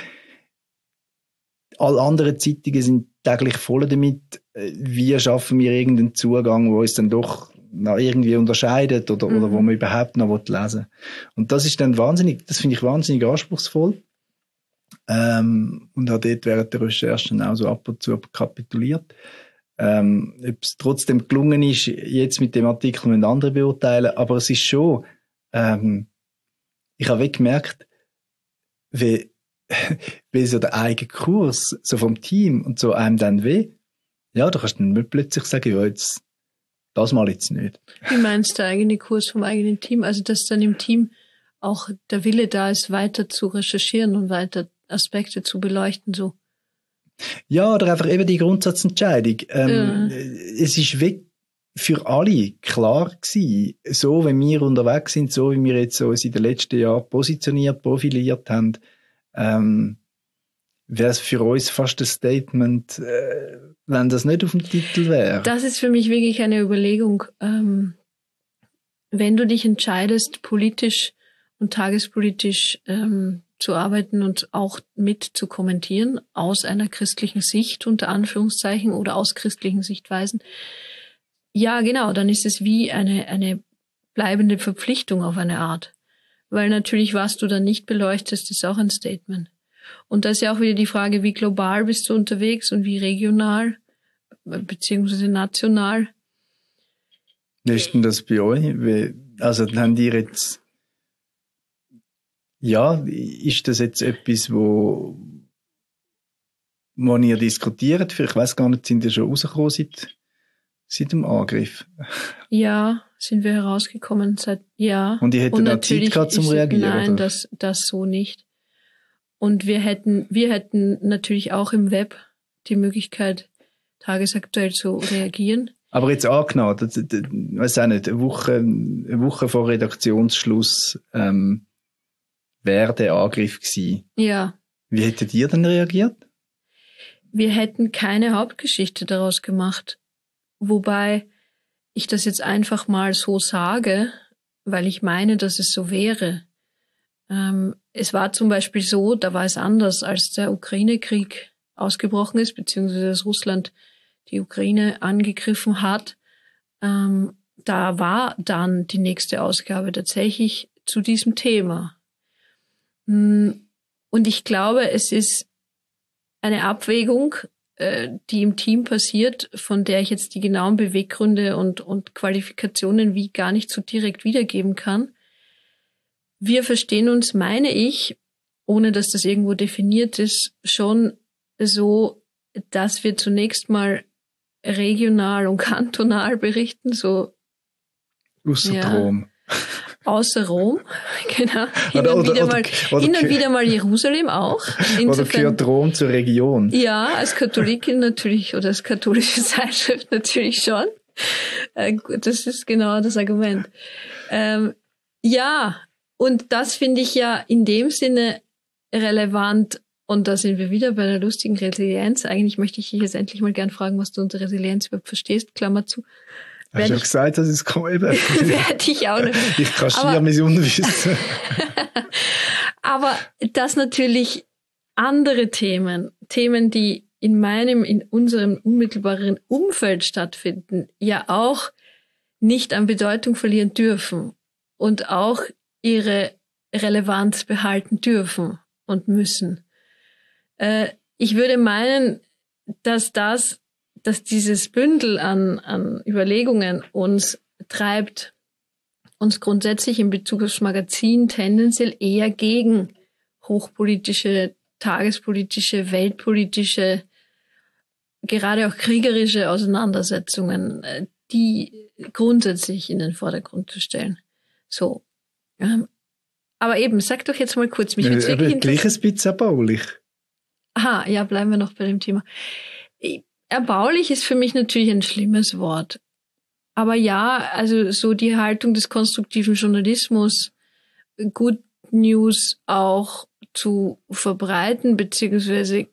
alle anderen Zeitungen sind täglich voll damit, wie schaffen wir irgendeinen Zugang, wo uns dann doch noch irgendwie unterscheidet oder, mhm. oder wo man überhaupt noch lesen will. Und das ist dann wahnsinnig, das finde ich wahnsinnig anspruchsvoll. Ähm, und habe dort während der Recherche dann auch so ab und zu kapituliert. Ähm, ob es trotzdem gelungen ist, jetzt mit dem Artikel mit anderen beurteilen, aber es ist schon, ähm, ich habe gemerkt, wie, wie so der eigene Kurs, so vom Team und so einem dann weh, ja, da kannst du dann plötzlich sagen, ja, jetzt, das mal jetzt nicht. Wie meinst du der eigene Kurs vom eigenen Team? Also, dass dann im Team auch der Wille da ist, weiter zu recherchieren und weiter Aspekte zu beleuchten, so. Ja, oder einfach eben die Grundsatzentscheidung. Ähm, ja. Es ist weg für alle klar gewesen, so wie wir unterwegs sind, so wie wir jetzt so uns in den letzten Jahren positioniert, profiliert haben, ähm, wäre es für uns fast ein Statement, äh, wenn das nicht auf dem Titel wäre. Das ist für mich wirklich eine Überlegung. Ähm, wenn du dich entscheidest, politisch und tagespolitisch ähm, zu arbeiten und auch mit zu kommentieren, aus einer christlichen Sicht, unter Anführungszeichen, oder aus christlichen Sichtweisen, ja, genau, dann ist es wie eine, eine bleibende Verpflichtung auf eine Art. Weil natürlich, was du dann nicht beleuchtest, ist auch ein Statement. Und da ist ja auch wieder die Frage, wie global bist du unterwegs und wie regional, beziehungsweise national. Wie ist denn das bei euch? Also, haben die jetzt, ja, ist das jetzt etwas, wo, wo ihr diskutiert? Ich weiss gar nicht, sind ihr schon rausgekommen seit, seit dem Angriff? Ja, sind wir herausgekommen seit, ja. Und ihr hättet da Zeit gehabt zum Reagieren? Nein, oder? das, das so nicht. Und wir hätten, wir hätten natürlich auch im Web die Möglichkeit, tagesaktuell zu reagieren. Aber jetzt angenommen, das, das, das, weiß auch nicht, eine Woche, eine Woche vor Redaktionsschluss, ähm, wäre der Angriff gewesen. Ja. Wie hättet ihr denn reagiert? Wir hätten keine Hauptgeschichte daraus gemacht. Wobei ich das jetzt einfach mal so sage, weil ich meine, dass es so wäre. Ähm, es war zum Beispiel so, da war es anders, als der Ukraine-Krieg ausgebrochen ist, beziehungsweise dass Russland die Ukraine angegriffen hat. Ähm, da war dann die nächste Ausgabe tatsächlich zu diesem Thema. Und ich glaube, es ist eine Abwägung, äh, die im Team passiert, von der ich jetzt die genauen Beweggründe und, und Qualifikationen wie gar nicht so direkt wiedergeben kann. Wir verstehen uns, meine ich, ohne dass das irgendwo definiert ist, schon so, dass wir zunächst mal regional und kantonal berichten, so. Außer ja, Rom. Außer Rom, genau. Hin, oder, und, wieder oder, mal, oder, hin und wieder mal Jerusalem auch. Insofern, oder gehört Rom zur Region? Ja, als Katholikin natürlich, oder als katholische Zeitschrift natürlich schon. Äh, das ist genau das Argument. Ähm, ja, und das finde ich ja in dem Sinne relevant. Und da sind wir wieder bei der lustigen Resilienz. Eigentlich möchte ich dich jetzt endlich mal gern fragen, was du unter Resilienz überhaupt verstehst, Klammer zu. Hast du ja gesagt, dass es kommt. Werde ich auch nicht. Ich kaschiere mein Unwissen. Aber dass natürlich andere Themen, Themen, die in meinem, in unserem unmittelbaren Umfeld stattfinden, ja auch nicht an Bedeutung verlieren dürfen und auch ihre Relevanz behalten dürfen und müssen. Äh, ich würde meinen, dass das dass dieses Bündel an, an Überlegungen uns treibt, uns grundsätzlich in Bezug aufs Magazin tendenziell eher gegen hochpolitische, tagespolitische, weltpolitische, gerade auch kriegerische Auseinandersetzungen, die grundsätzlich in den Vordergrund zu stellen. So. Ähm, aber eben, sag doch jetzt mal kurz, mich jetzt wirklich gleich ein bisschen erbaulich. Aha, ja, bleiben wir noch bei dem Thema. Erbaulich ist für mich natürlich ein schlimmes Wort. Aber ja, also so die Haltung des konstruktiven Journalismus, Good News auch zu verbreiten, beziehungsweise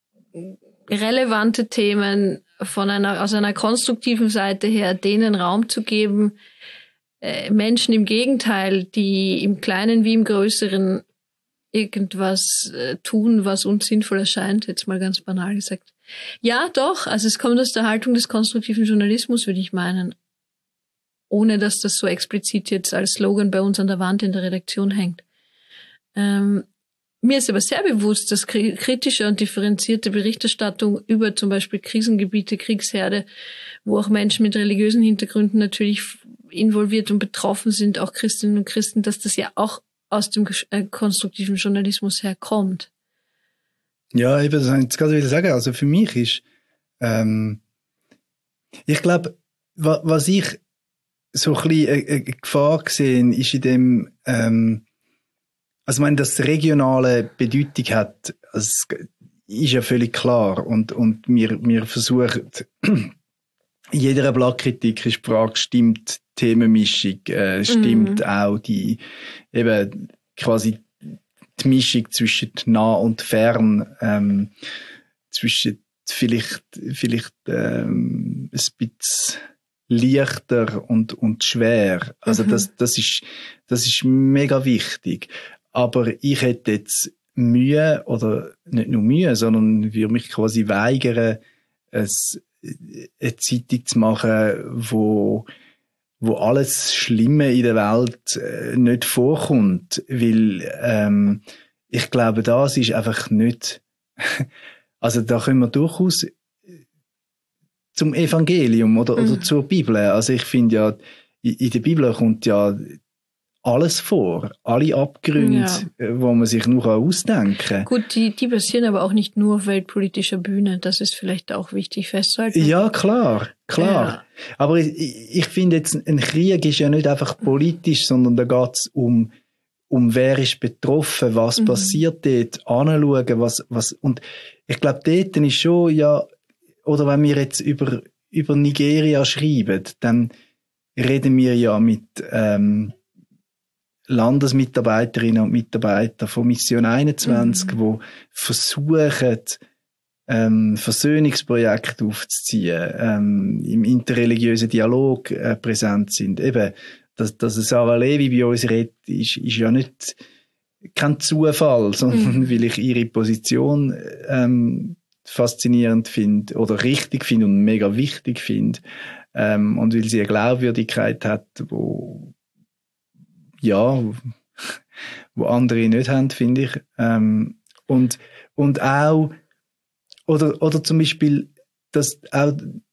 relevante Themen von einer, aus einer konstruktiven Seite her, denen Raum zu geben, äh, Menschen im Gegenteil, die im Kleinen wie im Größeren irgendwas äh, tun, was uns sinnvoll erscheint, jetzt mal ganz banal gesagt. Ja, doch, also es kommt aus der Haltung des konstruktiven Journalismus, würde ich meinen. Ohne dass das so explizit jetzt als Slogan bei uns an der Wand in der Redaktion hängt. Ähm, mir ist aber sehr bewusst, dass kritische und differenzierte Berichterstattung über zum Beispiel Krisengebiete, Kriegsherde, wo auch Menschen mit religiösen Hintergründen natürlich involviert und betroffen sind, auch Christinnen und Christen, dass das ja auch aus dem äh, konstruktiven Journalismus herkommt. Ja, eben, das wollte ich jetzt gerade wieder sagen. Also für mich ist, ähm, ich glaube, wa- was ich so ein bisschen eine, eine Gefahr gesehen ist in dem, ähm, also ich meine, dass es regionale Bedeutung hat, das ist ja völlig klar. Und, und wir, wir versuchen, in jeder Blattkritik ist die Frage, stimmt die Themenmischung, äh, stimmt mm. auch die, eben quasi die Mischung zwischen nah und fern, ähm, zwischen vielleicht, vielleicht ähm, ein bisschen leichter und, und schwer. Also mhm. das, das ist, das ist mega wichtig. Aber ich hätte jetzt Mühe, oder nicht nur Mühe, sondern würde mich quasi weigern, es, eine Zeitung zu machen, wo, wo alles Schlimme in der Welt äh, nicht vorkommt. Weil, ähm, ich glaube, das ist einfach nicht, also da können wir durchaus zum Evangelium oder, mhm. oder zur Bibel. Also ich finde ja, in der Bibel kommt ja alles vor. Alle Abgründe, ja. wo man sich nur ausdenken kann. Gut, die, die basieren aber auch nicht nur auf weltpolitischer Bühne. Das ist vielleicht auch wichtig festzuhalten. Ja, klar, klar. Ja. Aber ich, ich finde jetzt, ein Krieg ist ja nicht einfach politisch, sondern da geht es um, um wer ist betroffen, was mhm. passiert dort, anschauen, was, was, und ich glaube, dort ist schon, ja, oder wenn wir jetzt über, über Nigeria schreiben, dann reden wir ja mit, ähm, Landesmitarbeiterinnen und Mitarbeiter von Mission einundzwanzig, mhm. wo versuchen, ähm, Versöhnungsprojekte aufzuziehen, ähm, im interreligiösen Dialog äh, präsent sind. Eben, dass, dass Sarah Levi bei uns redet, ist, ist ja nicht kein Zufall, sondern mhm. weil ich ihre Position ähm, faszinierend finde oder richtig finde und mega wichtig finde, ähm, und weil sie eine Glaubwürdigkeit hat, wo ja, wo andere nicht haben, finde ich. Ähm, und, und auch, oder, oder zum Beispiel, das auch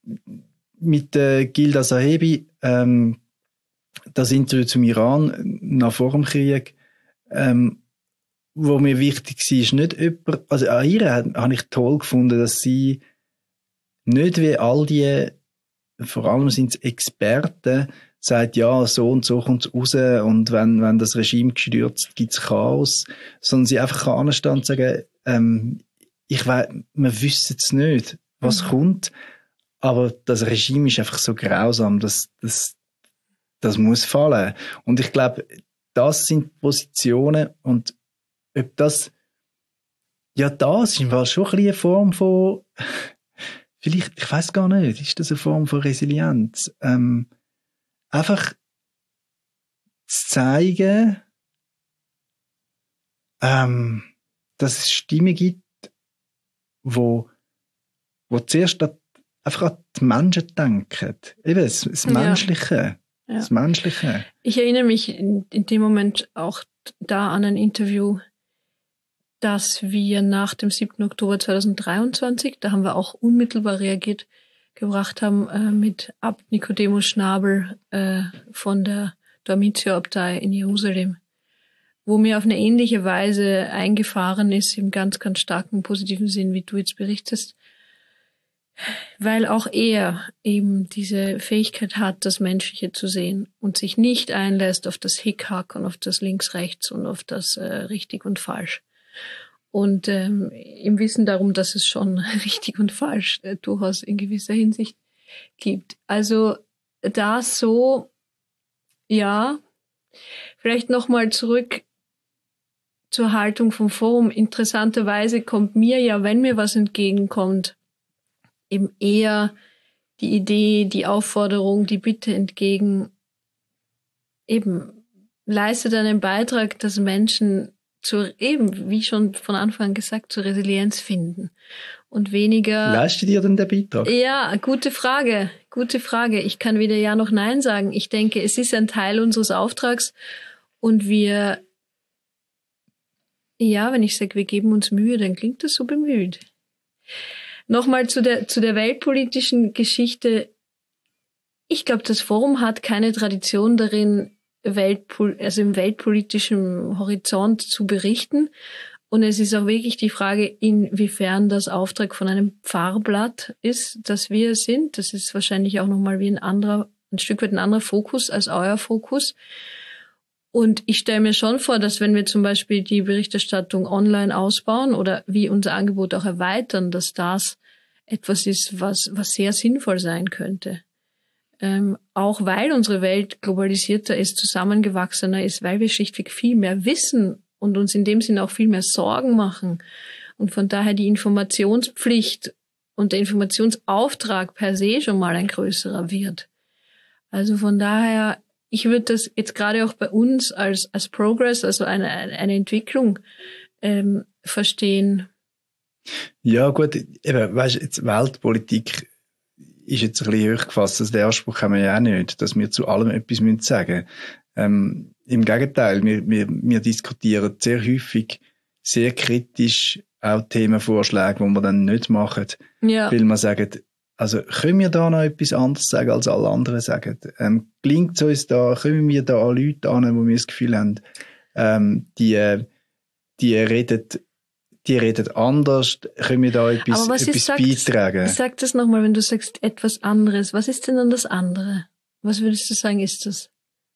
mit äh, Gilda Sahebi, ähm, das Interview zum Iran nach vor dem Krieg, ähm, wo mir wichtig war, ist nicht jemand, also an ihr habe ich toll gefunden, dass sie nicht wie all die, vor allem sind es Experten, sagt, ja, so und so kommt es raus und wenn, wenn das Regime gestürzt, gibt es Chaos, sondern sie einfach anstehen und sagen, ähm, ich weiss, wir wissen es nicht, was mhm. kommt, aber das Regime ist einfach so grausam, dass das, das muss fallen. Und ich glaube, das sind Positionen und ob das, ja, das ist schon ein bisschen eine Form von, vielleicht, ich weiss gar nicht, ist das eine Form von Resilienz? Ähm, einfach zu zeigen, ähm, dass es Stimmen gibt, wo, wo zuerst an, einfach an die Menschen denken. Eben, das, das Menschliche. Ja. Ja. Das Menschliche. Ich erinnere mich in, in dem Moment auch da an ein Interview, das wir nach dem siebten Oktober zweitausenddreiundzwanzig, da haben wir auch unmittelbar reagiert, gebracht haben äh, mit Abt Nicodemus Schnabel äh, von der Dormitio-Abtei in Jerusalem, wo mir auf eine ähnliche Weise eingefahren ist, im ganz, ganz starken positiven Sinn, wie du jetzt berichtest, Weil auch er eben diese Fähigkeit hat, das Menschliche zu sehen und sich nicht einlässt auf das Hickhack und auf das Links-Rechts und auf das äh, richtig und falsch. Und ähm, im Wissen darum, dass es schon richtig und falsch äh, durchaus in gewisser Hinsicht gibt. Also da so, ja, vielleicht nochmal zurück zur Haltung vom Forum. Interessanterweise kommt mir ja, wenn mir was entgegenkommt, eben eher die Idee, die Aufforderung, die Bitte entgegen, eben leistet einen Beitrag, dass Menschen zur, eben, wie schon von Anfang an gesagt, zur Resilienz finden und weniger... Leistet ihr denn den Beitrag? Ja, gute Frage, gute Frage. Ich kann weder Ja noch Nein sagen. Ich denke, es ist ein Teil unseres Auftrags und wir, ja, wenn ich sage, wir geben uns Mühe, dann klingt das so bemüht. Nochmal zu der, zu der weltpolitischen Geschichte. Ich glaube, das Forum hat keine Tradition darin, Weltpol- also im weltpolitischen Horizont zu berichten. Und es ist auch wirklich die Frage, inwiefern das Auftrag von einem Pfarrblatt ist, das wir sind. Das ist wahrscheinlich auch nochmal wie ein anderer, ein Stück weit ein anderer Fokus als euer Fokus. Und ich stelle mir schon vor, dass wenn wir zum Beispiel die Berichterstattung online ausbauen oder wie unser Angebot auch erweitern, dass das etwas ist, was, was sehr sinnvoll sein könnte. Ähm, auch weil unsere Welt globalisierter ist, zusammengewachsener ist, weil wir schlichtweg viel mehr wissen und uns in dem Sinne auch viel mehr Sorgen machen. Und von daher die Informationspflicht und der Informationsauftrag per se schon mal ein größerer wird. Also von daher, ich würde das jetzt gerade auch bei uns als, als Progress, also eine, eine Entwicklung ähm, verstehen. Ja gut, eben, weißt, jetzt Weltpolitik ist jetzt ein bisschen hochgefasst. Also den Anspruch haben wir ja auch nicht, dass wir zu allem etwas sagen müssen. Ähm, im Gegenteil, wir, wir, wir diskutieren sehr häufig sehr kritisch auch Themenvorschläge, die wir dann nicht machen, ja. weil wir sagen, also können wir da noch etwas anderes sagen, als alle anderen sagen? Ähm, gelingt es uns da, können wir da Leute an, wo wir das Gefühl haben, ähm, die, die reden die reden anders, können wir da etwas, Aber was etwas ist, beitragen? Sag, sag das nochmal, wenn du sagst etwas anderes. Was ist denn dann das andere? Was würdest du sagen, ist das?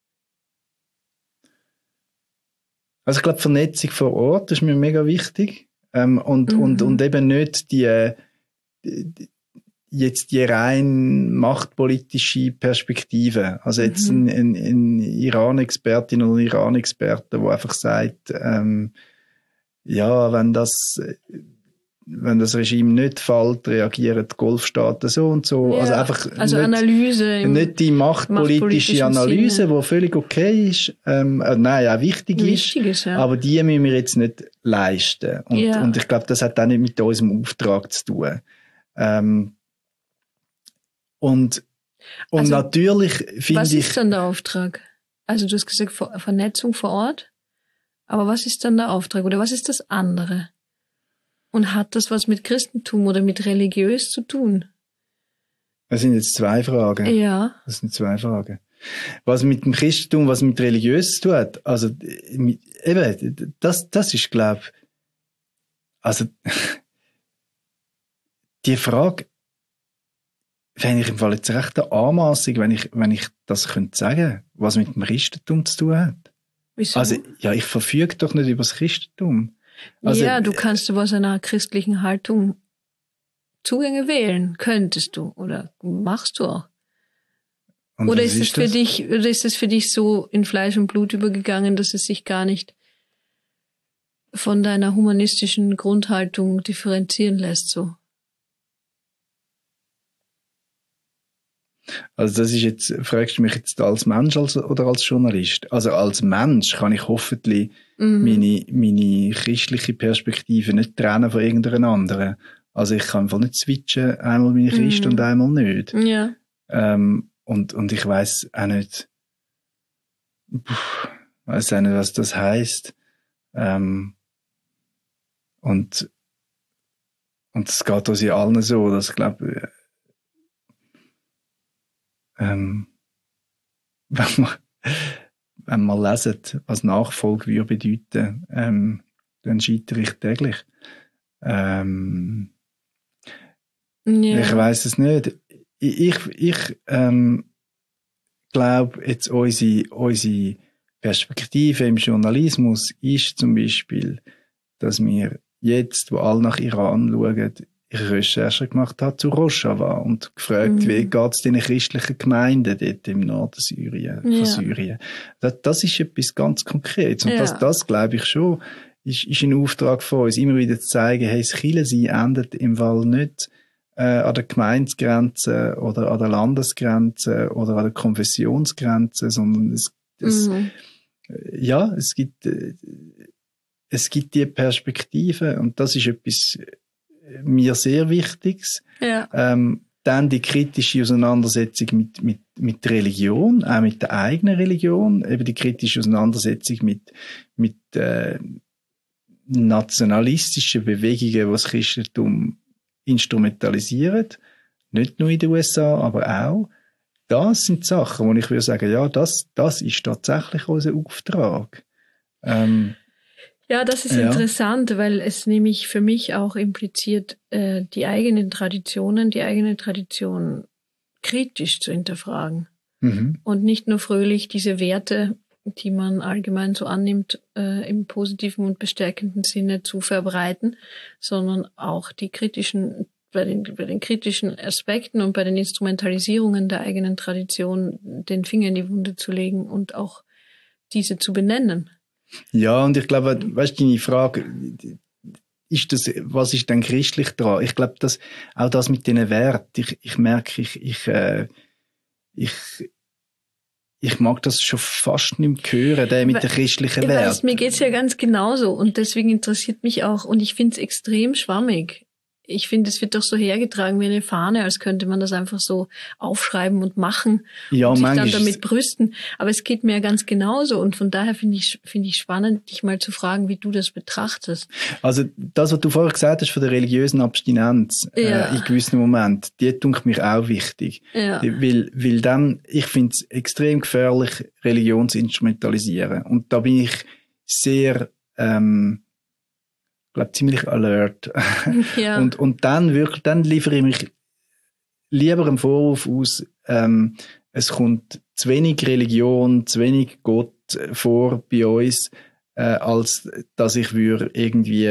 Also ich glaube, Vernetzung vor Ort ist mir mega wichtig. Ähm, und, mhm. und, und eben nicht die, die jetzt die rein machtpolitische Perspektive. Also jetzt mhm. ein, ein, ein Iran-Expertin oder ein Iran-Experte, der einfach sagt, ähm, ja, wenn das, wenn das Regime nicht fällt, reagieren die Golfstaaten so und so. Ja, also einfach also nicht, Analyse. Nicht die machtpolitische Analyse, die völlig okay ist, ähm, äh, nein, auch wichtig, wichtig ist, ist ja. Aber die müssen wir jetzt nicht leisten. Und, ja. und ich glaube, das hat auch nicht mit unserem Auftrag zu tun. Ähm, und und also, natürlich finde ich... Was ist dann der Auftrag? Also du hast gesagt, Ver- Vernetzung vor Ort. Aber was ist dann der Auftrag oder was ist das andere? Und hat das was mit Christentum oder mit religiös zu tun? Das sind jetzt zwei Fragen. Ja. Das sind zwei Fragen. Was mit dem Christentum, was mit religiös zu tun hat, also eben, das, das ist, glaube ich, also die Frage, fände ich im Fall jetzt recht eine Anmassung, wenn ich, wenn ich das könnte sagen, was mit dem Christentum zu tun hat. Wieso? Also, ja, ich verfüge doch nicht über das Christentum. Also, ja, du kannst aus einer christlichen Haltung Zugänge wählen, könntest du, oder machst du auch. Oder ist es für dich, oder ist es für dich so in Fleisch und Blut übergegangen, dass es sich gar nicht von deiner humanistischen Grundhaltung differenzieren lässt, so? Also das ist jetzt, fragst du mich jetzt als Mensch als, oder als Journalist? Also als Mensch kann ich hoffentlich mhm. meine, meine christliche Perspektive nicht trennen von irgendeiner anderen. Also ich kann einfach nicht switchen, einmal bin ich Christ mhm. und einmal nicht. Ja. Ähm, und, und ich weiss auch nicht, pff, weiss auch nicht, was das heisst. Ähm, und, und es geht uns ja allen so, dass ich glaube, Ähm, wenn man, wenn man lesen, was Nachfolge würde bedeuten, ähm, dann scheitere ich täglich. Ähm, Ja. Ich weiß es nicht. Ich, ich, ich ähm, glaube, jetzt unsere, unsere Perspektive im Journalismus ist zum Beispiel, dass wir jetzt, wo alle nach Iran schauen, ihre Recherche gemacht hat zu Rojava und gefragt, Mhm. wie geht es den christlichen Gemeinden dort im Norden Syrien, von Ja. Syrien. Das, das ist etwas ganz Konkretes. Und Ja. das, das glaube ich schon, ist, ist ein Auftrag von uns, immer wieder zu zeigen, hey, das Kirchensein endet im Fall nicht äh, an der Gemeindegrenze oder an der Landesgrenze oder an der Konfessionsgrenze, sondern es, es Mhm. ja, es gibt, äh, es gibt die Perspektive und das ist etwas mir sehr Wichtiges. Ja. Ähm, dann die kritische Auseinandersetzung mit, mit, mit Religion, auch mit der eigenen Religion, eben die kritische Auseinandersetzung mit, mit äh, nationalistischen Bewegungen, die das Christentum instrumentalisieren. Nicht nur in den U S A, aber auch. Das sind Sachen, wo ich würde sagen, ja, das, das ist tatsächlich unser Auftrag. Ähm, Ja, das ist Ja. interessant, weil es nämlich für mich auch impliziert, äh, die eigenen Traditionen, die eigene Tradition kritisch zu hinterfragen mhm. und nicht nur fröhlich diese Werte, die man allgemein so annimmt, äh, im positiven und bestärkenden Sinne zu verbreiten, sondern auch die kritischen, bei den, bei den kritischen Aspekten und bei den Instrumentalisierungen der eigenen Tradition den Finger in die Wunde zu legen und auch diese zu benennen. Ja, und ich glaube, weißt du, deine Frage, ist das, was ist denn christlich dran? Ich glaube, dass auch das mit diesen Werten, ich, ich merke, ich, ich, äh, ich, ich mag das schon fast nicht mehr hören, der mit We- den christlichen Ich weiß, Werten. mir geht's ja ganz genauso und deswegen interessiert mich auch, und ich finde es extrem schwammig. Ich finde, es wird doch so hergetragen wie eine Fahne, als könnte man das einfach so aufschreiben und machen Ja, und sich dann manchmal damit ist- brüsten. Aber es geht mir ja ganz genauso und von daher finde ich finde ich spannend, dich mal zu fragen, wie du das betrachtest. Also das, was du vorher gesagt hast von der religiösen Abstinenz Ja. äh, in gewissen Momenten, die tut mich auch wichtig. Ja. Die, weil, weil dann, ich finde es extrem gefährlich, Religion zu instrumentalisieren. Und da bin ich sehr, ähm, glaube ziemlich alert. Ja. Und, und dann wirklich, dann liefere ich mich lieber einen Vorwurf aus, ähm, es kommt zu wenig Religion, zu wenig Gott vor bei uns, äh, als dass ich würde irgendwie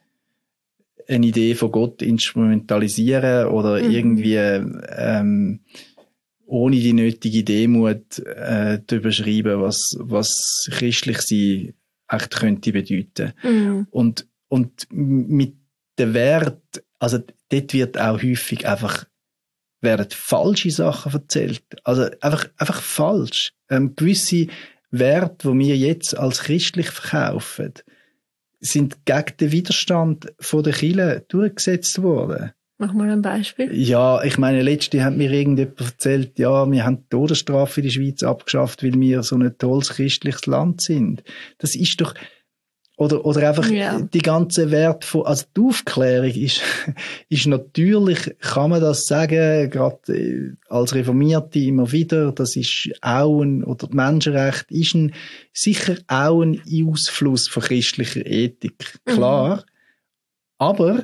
eine Idee von Gott instrumentalisieren oder Mhm. irgendwie ähm, ohne die nötige Demut äh, darüber schreiben, was, was christlich sein echt könnte bedeuten. Mhm. Und, und mit dem Wert, also dort wird auch häufig einfach, werden falsche Sachen erzählt. Also einfach, einfach falsch. Ähm, gewisse Werte, die wir jetzt als christlich verkaufen, sind gegen den Widerstand von der Kirche durchgesetzt worden. Mach mal ein Beispiel. Ja, ich meine, letztens hat mir irgendjemand erzählt, ja, wir haben die Todesstrafe in der Schweiz abgeschafft, weil wir so ein tolles christliches Land sind. Das ist doch, oder, oder einfach Ja. die ganze Wert von, also die Aufklärung ist, ist natürlich, kann man das sagen, gerade als Reformierte immer wieder, das ist auch ein, oder Menschenrecht ist ein, sicher auch ein Ausfluss von christlicher Ethik. Klar. Mhm. Aber,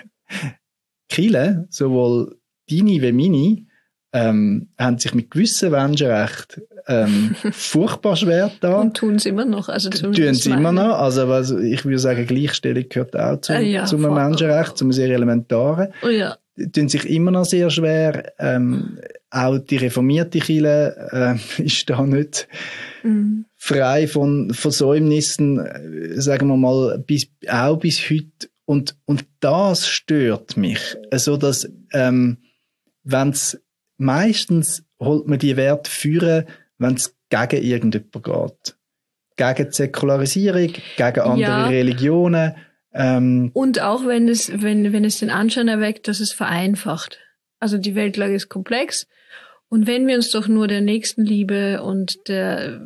Kirche, sowohl deine wie meine, ähm, haben sich mit gewissen Menschenrechten ähm, furchtbar schwer da. Und tun es immer noch. Also tun sie immer noch. Also, also ich würde sagen, Gleichstellung gehört auch zu, äh, ja, zu einem Menschenrecht, zu einem sehr elementaren. Oh ja. Tun sich immer noch sehr schwer. Ähm, auch die reformierte Kirche äh, ist da nicht mhm. frei von Versäumnissen, äh, sagen wir mal, bis, auch bis heute. Und, und das stört mich. Also, dass, ähm, wenn's, meistens holt man die Werte führen, wenn es gegen irgendjemand geht. Gegen die Säkularisierung, gegen andere ja. Religionen. Ähm, Und auch wenn es, wenn, wenn es den Anschein erweckt, dass es vereinfacht. Also die Weltlage ist komplex. Und wenn wir uns doch nur der Nächstenliebe und der,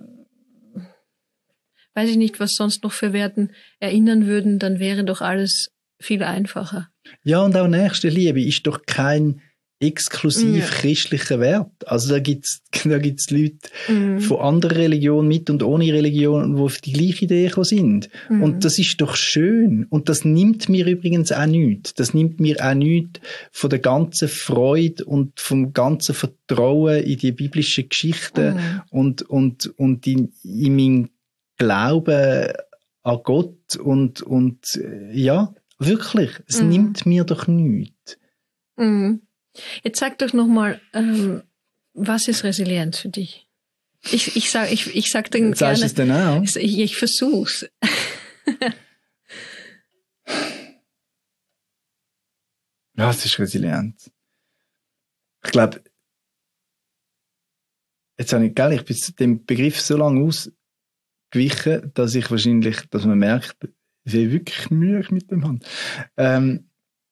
weiß ich nicht, was sonst noch für Werten erinnern würden, dann wäre doch alles viel einfacher. Ja, und auch Nächstenliebe ist doch kein exklusiv Ja. christlichen Wert. Also da gibt's da gibt's Leute Mhm. von anderen Religionen mit und ohne Religion, die auf die gleiche Idee gekommen sind. Mhm. Und das ist doch schön. Und das nimmt mir übrigens auch nichts. Das nimmt mir auch nichts von der ganzen Freude und vom ganzen Vertrauen in die biblischen Geschichten Mhm. und, und, und in, in meinen Glauben an Gott. Und, und äh, ja, wirklich, es Mhm. nimmt mir doch nichts. Mhm. Jetzt sag doch nochmal, ähm, was ist Resilienz für dich? Ich, ich sag, ich, ich sag dann Sagst gerne. du es denn auch? Ich, ich versuch's. Ja, es ist Resilienz. Ich glaube, jetzt habe ich, gell, ich bin dem Begriff so lange ausgewichen, dass ich wahrscheinlich, dass man merkt, ich sehe wirklich Mühe mit dem Hand. Ähm,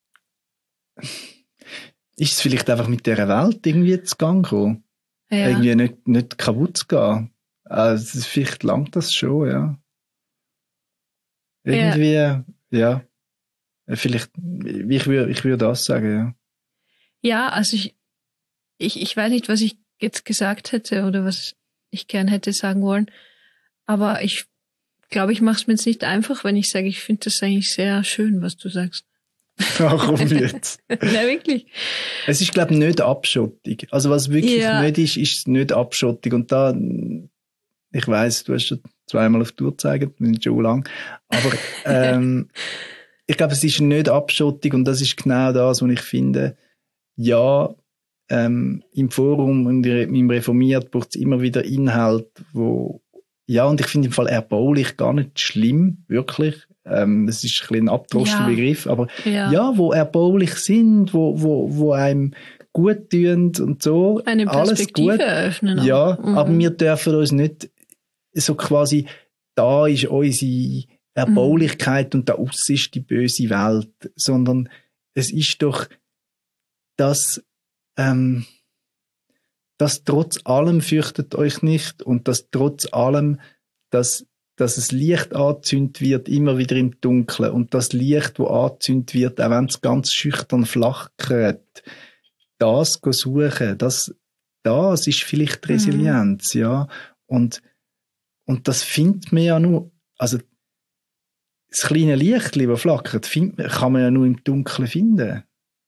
ist es vielleicht einfach mit dieser Welt irgendwie zu Gang gekommen? Ja. Irgendwie nicht, nicht kaputt zu gehen? Also, vielleicht langt das schon, ja. Irgendwie, ja. ja. Vielleicht, ich würde, ich würde das sagen, ja. Ja, also ich, ich, ich weiß nicht, was ich jetzt gesagt hätte oder was ich gern hätte sagen wollen, aber ich glaube, ich mache es mir jetzt nicht einfach, wenn ich sage, ich finde das eigentlich sehr schön, was du sagst. Warum jetzt? Na, wirklich. Es ist, glaube ich, nicht Abschottung. Also, was wirklich Ja. nicht ist, ist nicht Abschottung. Und da, ich weiss, du hast schon zweimal auf die Tour gezeigt, wir sind schon lang. Aber, ähm, ich glaube, es ist nicht Abschottung und das ist genau das, was ich finde. Ja, ähm, im Forum und im Reformiert braucht es immer wieder Inhalt, wo, ja, und ich finde im Fall erbaulich gar nicht schlimm, wirklich. Ähm, das ist ein bisschen ein abgedroschener Ja. Begriff, aber Ja. ja, wo erbaulich sind, wo, wo, wo einem gut tun und so. Eine alles Perspektive gut. eröffnen. auch. Ja, Mhm. aber wir dürfen uns nicht so quasi, da ist unsere Erbaulichkeit und da aus ist die böse Welt, sondern es ist doch das, ähm, das trotz allem fürchtet euch nicht und das trotz allem, dass, dass es Licht angezündet wird, immer wieder im Dunkeln und das Licht, wo angezündet wird, auch wenn es ganz schüchtern flackert, das go suchen, das, das ist vielleicht die Resilienz, mhm. ja, und, und das findet man ja nur, also das kleine Licht, das flackert, find, kann man ja nur im Dunkeln finden.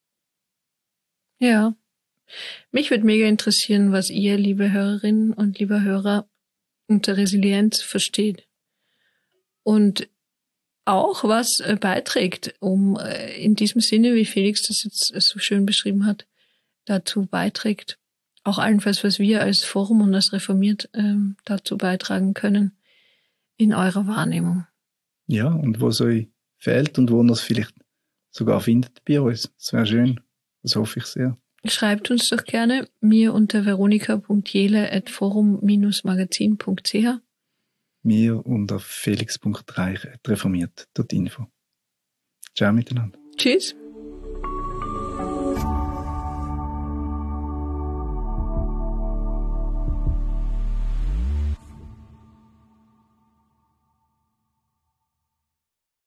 Ja. Mich würde mega interessieren, was ihr, liebe Hörerinnen und lieber Hörer, unter Resilienz versteht. Und auch, was äh, beiträgt, um äh, in diesem Sinne, wie Felix das jetzt äh, so schön beschrieben hat, dazu beiträgt, auch allenfalls, was wir als Forum und als Reformiert ähm, dazu beitragen können, in eurer Wahrnehmung. Ja, und wo es euch fehlt und wo ihr es vielleicht sogar findet bei uns. Das wäre schön. Das hoffe ich sehr. Schreibt uns doch gerne, mir unter veronika punkt jele at forum Bindestrich magazin punkt c h. Mir unter felix punkt reich at reformiert punkt info. Ciao miteinander. Tschüss.